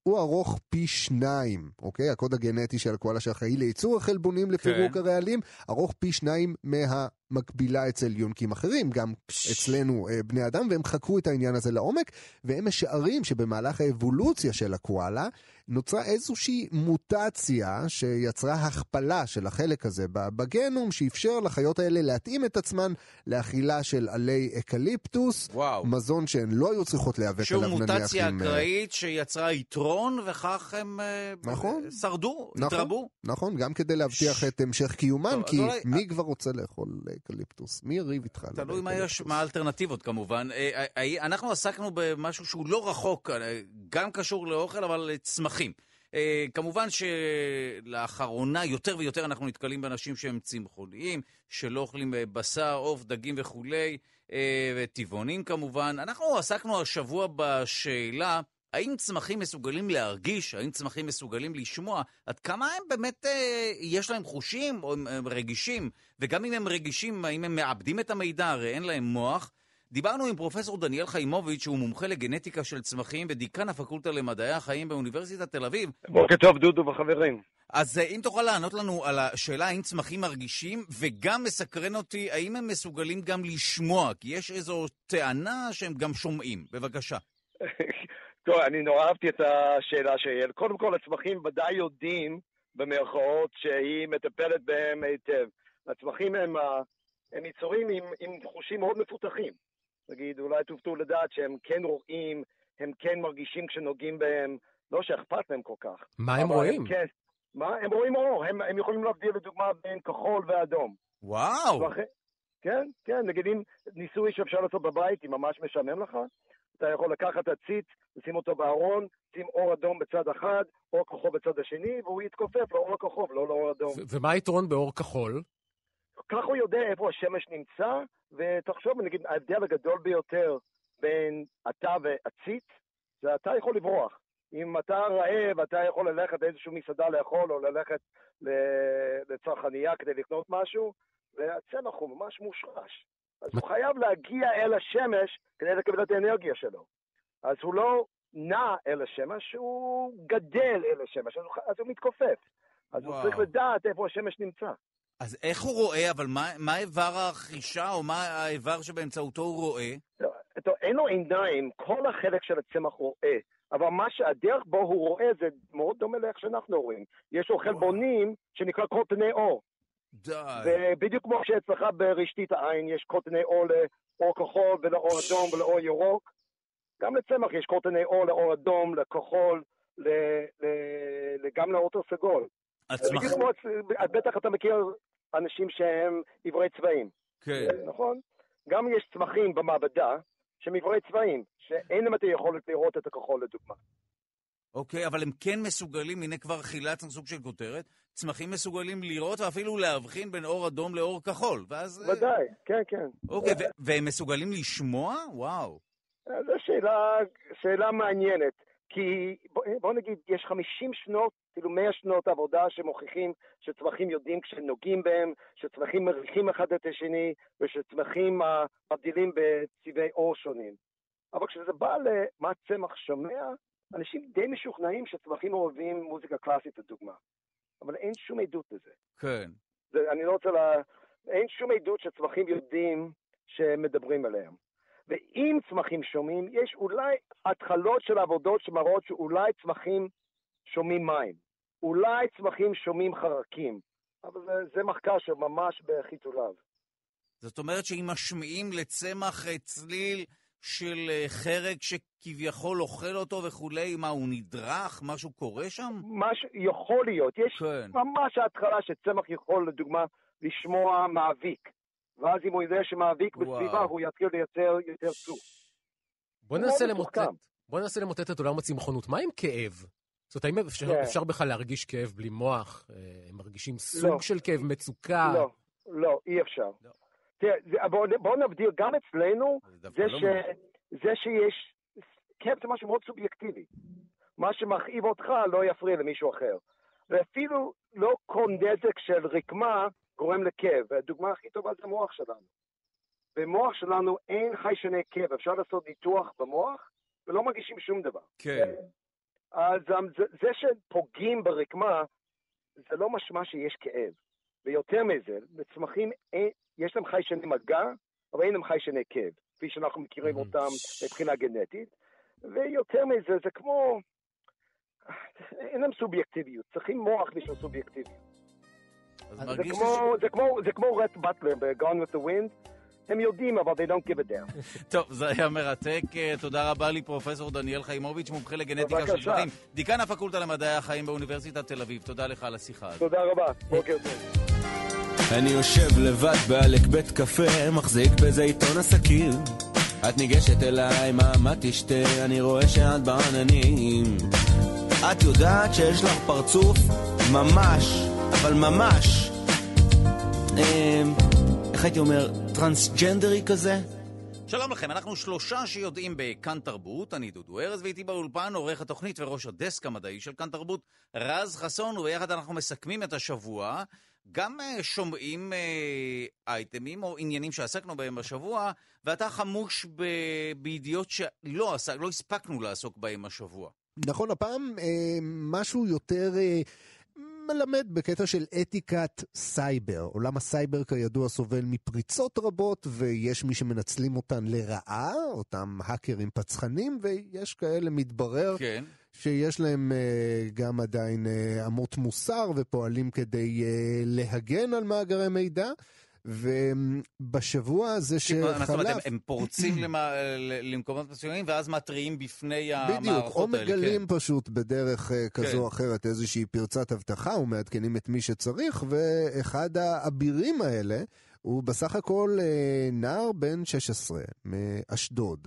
הוא ארוך פי שניים, אוקיי? הקוד הגנטי של הקואלה שאחראי לייצור החלבונים לפירוק הרעלים, ארוך פי שניים מהמקבילה אצל יונקים אחרים, גם אצלנו בני אדם, והם חקרו את העניין הזה לעומק, והם משערים שבמהלך האבולוציה של הקואלה, נוצרה איזושהי מוטציה שיצרה הכפלה של החלק הזה בגנום, שאפשר לחיות האלה להתאים את עצמן לאכילה של עלי אקליפטוס, וואו. מזון שהן לא היו צריכות להיאבק עליו נניח. שהוא מוטציה אקראית שיצרה יתרון, וכך הם נכון, שרדו, נכון, התרבו. נכון, גם כדי להבטיח ש... את המשך קיומן, טוב, כי אולי... מי כבר רוצה לאכול אקליפטוס? מי יריב איתך? תלוי מה יש, מה האלטרנטיבות כמובן. אנחנו עסקנו במשהו שהוא לא רחוק, גם קשור לאוכל, אבל צמחים. כמובן שלאחרונה יותר ויותר אנחנו נתקלים באנשים שהם צמחוניים, שלא אוכלים בשר, עוף, דגים וכולי, וטבעונים כמובן. אנחנו עסקנו השבוע בשאלה, האם צמחים מסוגלים להרגיש, האם צמחים מסוגלים לשמוע, עד כמה הם באמת, יש להם חושים או הם רגישים, וגם אם הם רגישים, האם הם מאבדים את המידע, הרי אין להם מוח. דיברנו עם פרופסור דניאל חיימוביץ', שהוא מומחה לגנטיקה של צמחים ודיקן הפקולטה למדעי החיים באוניברסיטת תל אביב. בוקר טוב דודו וחברים. אז אם תוכל לענות לנו על השאלה האם צמחים מרגישים, וגם מסקרן אותי האם הם מסוגלים גם לשמוע, כי יש איזו טענה שהם גם שומעים. בבקשה. טוב, אני נורא אהבתי את השאלה של, קודם כל הצמחים ודאי יודעים במרכאות שהיא מטפלת בהם היטב. הצמחים הם, הם יצורים עם, עם חושים מאוד מפותחים. נגיד, אולי תופתעו לדעת שהם כן רואים, הם כן מרגישים כשנוגעים בהם, לא שאכפת להם כל כך. מה הם רואים? הם, כן, מה? הם רואים אור, הם, הם יכולים להבדיל לדוגמה בין כחול ואדום. וואו! ואחרי, כן, כן, נגיד אם ניסוי שאפשר לעשות בבית, אם ממש משעמם לך, אתה יכול לקחת עציץ, לשים אותו בארון, שים אור אדום בצד אחד, אור כחול בצד השני, והוא יתכופף לאור הכחול, לא לאור אדום. ומה היתרון באור כחול? כך הוא יודע איפה השמש נמצא, ותחשוב, נגיד, ההבדל הגדול ביותר בין אתה ועציץ, זה אתה יכול לברוח. אם אתה רעב, אתה יכול ללכת לאיזשהו מסעדה לאכול, או ללכת לצרכנייה כדי לקנות משהו, והצמח הוא ממש מושרש. אז הוא חייב להגיע אל השמש כדי לקבל את האנרגיה שלו. אז הוא לא נע אל השמש, הוא גדל אל השמש, אז הוא, אז הוא מתכופף. אז וואו. הוא צריך לדעת איפה השמש נמצא. אז איך הוא רואה, אבל מה, מה איבר החישה, או מה האיבר שבאמצעותו הוא רואה? טוב, אין לו עיניים, כל החלק של הצמח רואה, אבל מה שהדרך בו הוא רואה זה מאוד דומה לאיך שאנחנו רואים. יש לו חלבונים שנקרא קוטני אור. די. ובדיוק כמו שאצלך ברשתית העין יש קוטני אור לאור כחול ולאור אדום ולאור ירוק, גם לצמח יש קוטני אור לאור אדום, לכחול, ל, ל, גם לאור סגול. הצמח... בטח אתה מכיר אנשים שהם עברי צבעים. כן. נכון? גם יש צמחים במעבדה שהם עברי צבעים, שאין להם את היכולת לראות את הכחול לדוגמה. אוקיי, אבל הם כן מסוגלים, הנה כבר חילת סוג של כותרת, צמחים מסוגלים לראות ואפילו להבחין בין אור אדום לאור כחול, ואז... ודאי, כן, כן. אוקיי, ו- והם מסוגלים לשמוע? וואו. זו שאלה, שאלה מעניינת, כי בוא, בוא נגיד, יש חמישים שנות, כאילו מאה שנות עבודה שמוכיחים שצמחים יודעים כשנוגעים בהם, שצמחים מריחים אחד את השני, ושצמחים מבדילים בצבעי אור שונים. אבל כשזה בא למה צמח שומע, אנשים די משוכנעים שצמחים אוהבים מוזיקה קלאסית לדוגמה, אבל אין שום עדות לזה. כן. זה, אני לא רוצה לה... אין שום עדות שצמחים יודעים שמדברים עליהם. ואם צמחים שומעים, יש אולי התחלות של עבודות שמראות שאולי צמחים שומעים מים. אולי צמחים שומעים חרקים. אבל זה, זה מחקר שממש בחיתוליו. זאת אומרת שאם משמיעים לצמח צליל של חרק שכביכול אוכל אותו וכולי, מה, הוא נדרך? משהו קורה שם? משהו יכול להיות. יש כן. ממש ההתחלה שצמח יכול, לדוגמה, לשמוע מאביק. ואז אם הוא יודע שמאביק בסביבה, הוא יתחיל לייצר יותר צוף. בוא ננסה למוטט, בוא ננסה למוטט את עולם הצמחונות. מה עם כאב? זאת אומרת, האם אפשר, כן. אפשר בכלל להרגיש כאב בלי מוח? הם מרגישים סוג לא. של כאב, מצוקה? לא, לא, אי אפשר. לא. תראה, בוא, בוא נבדיר, גם אצלנו, זה, לא ש, זה שיש, כאב זה משהו מאוד סובייקטיבי. מה שמכאיב אותך לא יפריע למישהו אחר. ואפילו לא כל נזק של רקמה גורם לכאב. הדוגמה הכי טובה זה המוח שלנו. במוח שלנו אין חיישני כאב. אפשר לעשות ניתוח במוח ולא מרגישים שום דבר. כן. אז זה, זה שפוגעים ברקמה, זה לא משמע שיש כאב. ויותר מזה, בצמחים יש להם חיישני מגע, אבל אין להם חיישני כאב, כפי שאנחנו מכירים אותם מבחינה גנטית. ויותר מזה, זה כמו... אין להם סובייקטיביות, צריכים מוח בשביל סובייקטיביות. זה כמו, זה כמו, זה כמו רט באטלר ב-Gone with the Wind, הם יודעים, אבל they don't give it down. טוב, זה היה מרתק. תודה רבה לי, פרופסור דניאל חיימוביץ', מומחה לגנטיקה של שבטים. דיקן הפקולטה למדעי החיים באוניברסיטת תל אביב. תודה לך על השיחה הזאת. תודה רבה, בוקר טוב. אני יושב לבד בעלק בית קפה, מחזיק בזה עיתון עסקים. את ניגשת אליי, מה, מה תשתה? אני רואה שאת בעננים. את יודעת שיש לך פרצוף ממש, אבל ממש, אה, איך הייתי אומר, טרנסג'נדרי כזה? שלום לכם, אנחנו שלושה שיודעים בכאן תרבות, אני דודו ארז, ואיתי באולפן עורך התוכנית וראש הדסק המדעי של כאן תרבות, רז חסון, וביחד אנחנו מסכמים את השבוע, גם שומעים אה, אייטמים או עניינים שעסקנו בהם בשבוע, ואתה חמוש ב- בידיעות שלא עסק, לא הספקנו לעסוק בהם השבוע. נכון, הפעם אה, משהו יותר אה, מלמד בקטע של אתיקת סייבר. עולם הסייבר כידוע סובל מפריצות רבות, ויש מי שמנצלים אותן לרעה, אותם האקרים פצחנים, ויש כאלה מתברר כן. שיש להם אה, גם עדיין אה, אמות מוסר, ופועלים כדי אה, להגן על מאגרי מידע. ובשבוע הזה שחלף... הם פורצים למקומות מסוימים, ואז מטריעים בפני המערכות האלה. בדיוק, או מגלים פשוט בדרך כזו או אחרת איזושהי פרצת הבטחה, ומעדכנים את מי שצריך, ואחד האבירים האלה הוא בסך הכל נער בן שש עשרה מאשדוד,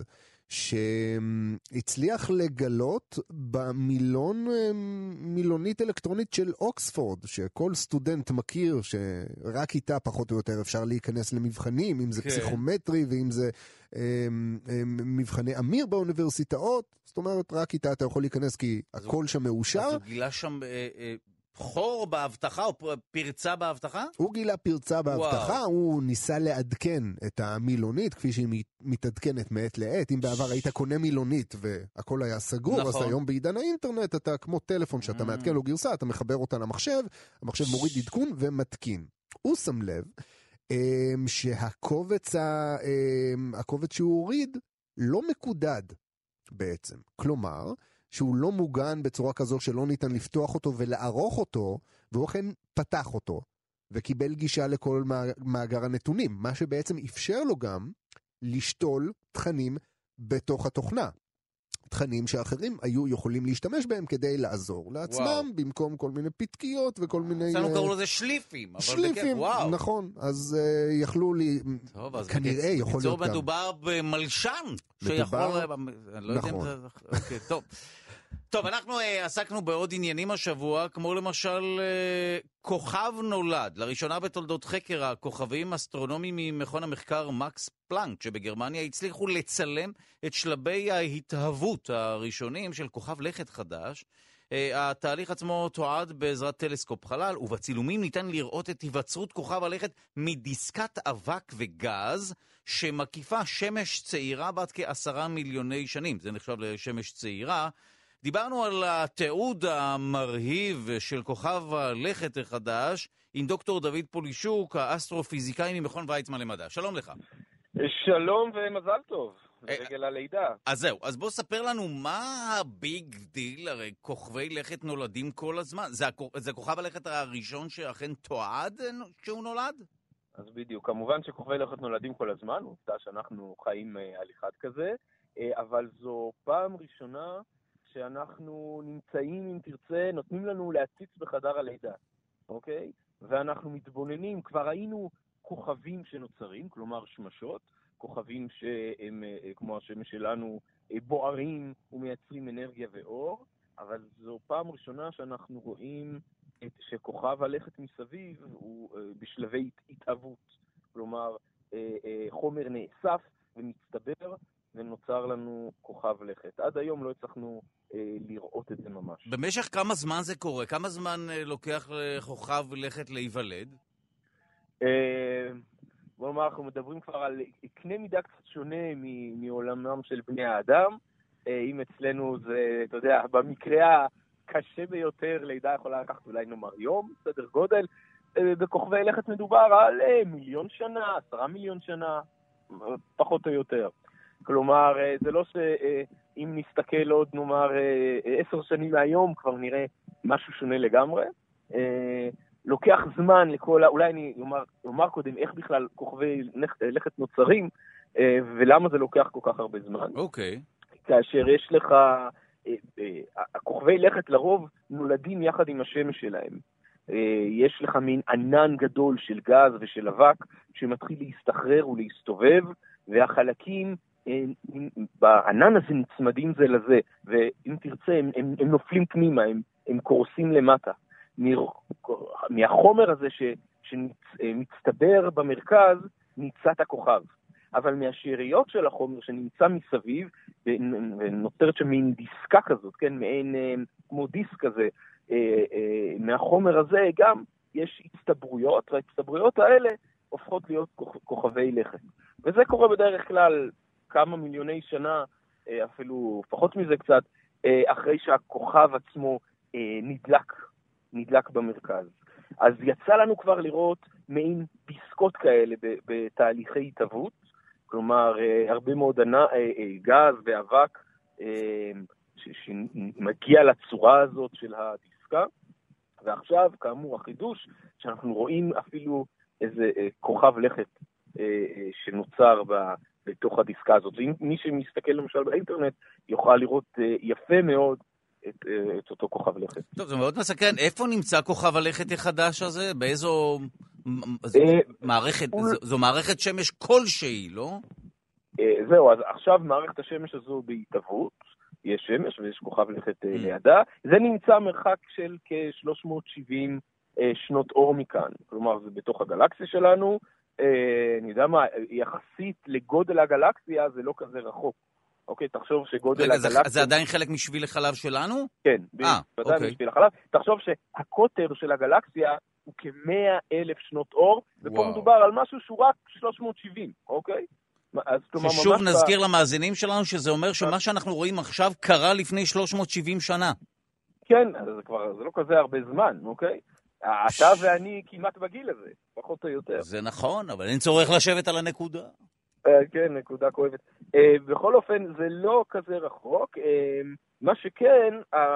שהצליח לגלות במילון, מילונית אלקטרונית של אוקספורד, שכל סטודנט מכיר, שרק איתה פחות או יותר אפשר להיכנס למבחנים, אם זה כן. פסיכומטרי ואם זה הם, הם, מבחני אמיר באוניברסיטאות, זאת אומרת רק איתה אתה יכול להיכנס כי הכל הוא, שם מאושר. אז הוא גילה שם... אה, אה... חור בהבטחה או פרצה בהבטחה? הוא גילה פרצה בהבטחה, וואו. הוא ניסה לעדכן את המילונית, כפי שהיא מתעדכנת מעת לעת. אם בעבר היית קונה מילונית והכל היה סגור, נכון. אז היום בעידן האינטרנט אתה כמו טלפון שאתה mm. מעדכן לו גרסה, אתה מחבר אותה למחשב, המחשב מוריד עדכון ומתקין. הוא שם לב שהקובץ ה... הקובץ שהוא הוריד לא מקודד בעצם. כלומר... שהוא לא מוגן בצורה כזו שלא ניתן לפתוח אותו ולערוך אותו, והוא אכן פתח אותו, וקיבל גישה לכל מאגר הנתונים, מה שבעצם אפשר לו גם לשתול תכנים בתוך התוכנה. תכנים שאחרים היו יכולים להשתמש בהם כדי לעזור לעצמם, וואו. במקום כל מיני פתקיות וכל מיני... אצלנו קראו לזה שליפים. שליפים, וואו. נכון. אז uh, יכלו לי... טוב, אז כנראה יכול להיות גם... בקיצור מדובר במלשן. שיכול... אני לא יודע אם זה... אוקיי, טוב. טוב, אנחנו uh, עסקנו בעוד עניינים השבוע, כמו למשל uh, כוכב נולד. לראשונה בתולדות חקר הכוכבים אסטרונומיים ממכון המחקר מקס פלנק, שבגרמניה הצליחו לצלם את שלבי ההתהוות הראשונים של כוכב לכת חדש. Uh, התהליך עצמו תועד בעזרת טלסקופ חלל, ובצילומים ניתן לראות את היווצרות כוכב הלכת מדיסקת אבק וגז, שמקיפה שמש צעירה בת כעשרה מיליוני שנים. זה נחשב לשמש צעירה. דיברנו על התיעוד המרהיב של כוכב הלכת החדש עם דוקטור דוד פולישוק, האסטרופיזיקאי ממכון ויצמן למדע. שלום לך. שלום ומזל טוב, לרגל הלידה. אז זהו, אז בוא ספר לנו מה הביג דיל, הרי כוכבי לכת נולדים כל הזמן. זה, זה כוכב הלכת הראשון שאכן תועד שהוא נולד? אז בדיוק, כמובן שכוכבי לכת נולדים כל הזמן, עובדה שאנחנו חיים על אחד כזה, אבל זו פעם ראשונה שאנחנו נמצאים, אם תרצה, נותנים לנו להציץ בחדר הלידה, אוקיי? ואנחנו מתבוננים, כבר היינו כוכבים שנוצרים, כלומר שמשות, כוכבים שהם, כמו השמש שלנו, בוערים ומייצרים אנרגיה ואור, אבל זו פעם ראשונה שאנחנו רואים את שכוכב הלכת מסביב הוא בשלבי התהוות, כלומר חומר נאסף ומצטבר, ונוצר לנו כוכב לכת. עד היום לא הצלחנו אה, לראות את זה ממש. במשך כמה זמן זה קורה? כמה זמן אה, לוקח לכוכב לכת להיוולד? אה, בוא נאמר, אנחנו מדברים כבר על קנה מידה קצת שונה מ- מעולמם של בני האדם, אם אצלנו זה, אתה יודע, במקרה הקשה ביותר, לידה יכולה לקחת אולי נאמר יום, סדר גודל, בכוכבי לכת מדובר על מיליון שנה, עשרה מיליון שנה, פחות או יותר. כלומר, זה לא שאם נסתכל עוד, נאמר, עשר שנים מהיום, כבר נראה משהו שונה לגמרי. לוקח זמן לכל, אולי אני אומר, אומר קודם איך בכלל כוכבי לכת נוצרים, ולמה זה לוקח כל כך הרבה זמן. אוקיי. כאשר יש לך, הכוכבי לכת לרוב נולדים יחד עם השמש שלהם. יש לך מין ענן גדול של גז ושל אבק שמתחיל להסתחרר ולהסתובב, והחלקים בענן הזה נצמדים זה לזה, ואם תרצה הם, הם, הם נופלים פנימה, הם, הם קורסים למטה. מהחומר הזה ש, שמצטבר במרכז ניצת הכוכב. אבל מהשאריות של החומר שנמצא מסביב, ונוצרת שם מין דיסקה כזאת, כן, מעין כמו דיסק כזה, מהחומר הזה גם יש הצטברויות, וההצטברויות האלה הופכות להיות כוכבי לכת. וזה קורה בדרך כלל כמה מיליוני שנה, אפילו פחות מזה קצת, אחרי שהכוכב עצמו נדלק, נדלק במרכז. אז יצא לנו כבר לראות מעין דיסקות כאלה בתהליכי התהוות, כלומר הרבה מאוד גז ואבק שמגיע לצורה הזאת של הדיסקה, ועכשיו כאמור החידוש שאנחנו רואים אפילו איזה כוכב לכת שנוצר בתוך הדיסקה הזאת. מי שמסתכל למשל באינטרנט יוכל לראות יפה מאוד את, את אותו כוכב לכת. טוב, זה מאוד מסקרן. איפה נמצא כוכב הלכת החדש הזה? באיזו מערכת? זו מערכת שמש כלשהי, לא? זהו, אז עכשיו מערכת השמש הזו בהתהוות, יש שמש ויש כוכב לכת לידה. זה נמצא מרחק של כ-שלוש מאות שבעים שנות אור מכאן. כלומר, זה בתוך הגלקסיה שלנו. אני יודע מה, יחסית לגודל הגלקסיה זה לא כזה רחוק. אוקיי, תחשוב שגודל הגלקסיה... רגע, זה עדיין חלק משביל החלב שלנו? כן, בוודאי משביל החלב. תחשוב שהקוטר של הגלקסיה הוא כ-מאה אלף שנות אור, ופה מדובר על משהו שהוא רק שלוש מאות שבעים, אוקיי? ששוב נזכיר למאזינים שלנו שזה אומר שמה שאנחנו רואים עכשיו קרה לפני שלוש מאות שבעים שנה. כן, זה כבר, זה לא כזה הרבה זמן, אוקיי? אתה ואני כמעט בגיל הזה, פחות או יותר. זה נכון, אבל אין צורך לשבת על הנקודה. כן, נקודה כואבת. בכל אופן, זה לא כזה רחוק. מה שכן,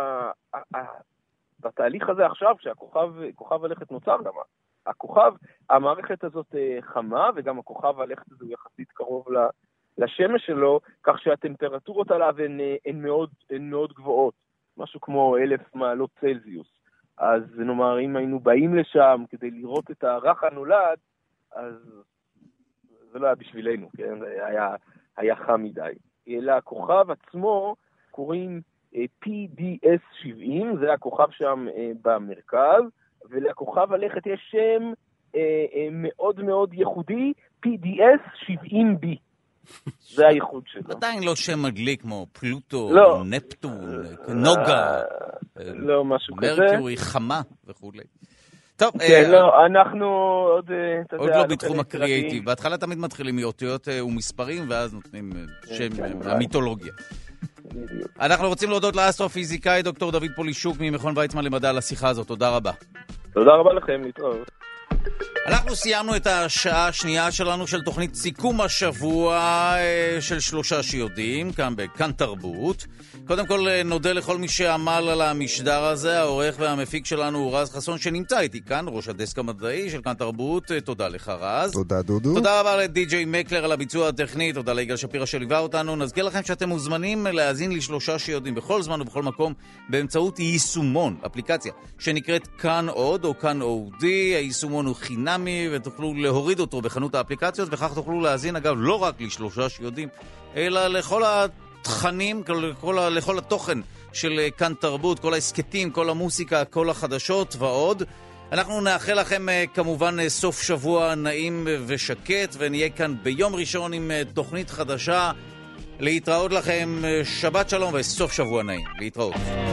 בתהליך הזה עכשיו, שהכוכב הלכת נוצר גם, הכוכב, המערכת הזאת חמה, וגם הכוכב הלכת הזה הוא יחסית קרוב לשמש שלו, כך שהטמפרטורות עליו הן, הן, מאוד, הן מאוד גבוהות, משהו כמו אלף מעלות צלזיוס. אז נאמר, אם היינו באים לשם כדי לראות את הרך הנולד, אז זה לא היה בשבילנו, כן? זה היה, היה חם מדי. אלא הכוכב עצמו קוראים פי די אס שבעים, זה הכוכב שם במרכז, ולכוכב הלכת יש שם אה, אה, מאוד מאוד ייחודי, פי די אס שבעים בי. זה הייחוד שלו. עדיין לא שם מדליק כמו פלוטו, לא. נפטון, נוגה, לא, משהו כזה. מרקיורי, חמה וכו'. טוב, כן, אה, לא, אנחנו עוד... עוד לא בתחום הקריאייטיב. בהתחלה תמיד מתחילים מאותיות ומספרים, ואז נותנים שם המיתולוגיה. אנחנו רוצים להודות לאסטרופיזיקאי דוקטור דוד פולישוק ממכון ויצמן למדע על השיחה הזאת. תודה רבה. תודה רבה לכם, להתראות. אנחנו סיימנו את השעה השנייה שלנו של תוכנית סיכום השבוע של שלושה שיודעים, כאן בכאן תרבות. קודם כל נודה לכל מי שעמל על המשדר הזה, העורך והמפיק שלנו הוא רז חסון שנמצא איתי כאן, ראש הדסק המדעי של כאן תרבות. תודה לך רז. תודה דודו. תודה רבה לדי-ג'יי מקלר על הביצוע הטכני, תודה ליגאל שפירא שליווה אותנו. נזכיר לכם שאתם מוזמנים להאזין לשלושה שיודעים בכל זמן ובכל מקום באמצעות יישומון, אפליקציה שנקראת כאן עוד או כאן אודי. היישומון הוא חינמי ותוכלו להוריד אותו בחנות האפליקציות, וכך תוכלו להאזין אגב לא רק לשלושה שיודעים אלא לכל התכנים, לכל, לכל התוכן של כאן תרבות, כל העסקטים, כל המוסיקה, כל החדשות ועוד. אנחנו נאחל לכם כמובן סוף שבוע נעים ושקט, ונהיה כאן ביום ראשון עם תוכנית חדשה. להתראות לכם, שבת שלום וסוף שבוע נעים. להתראות.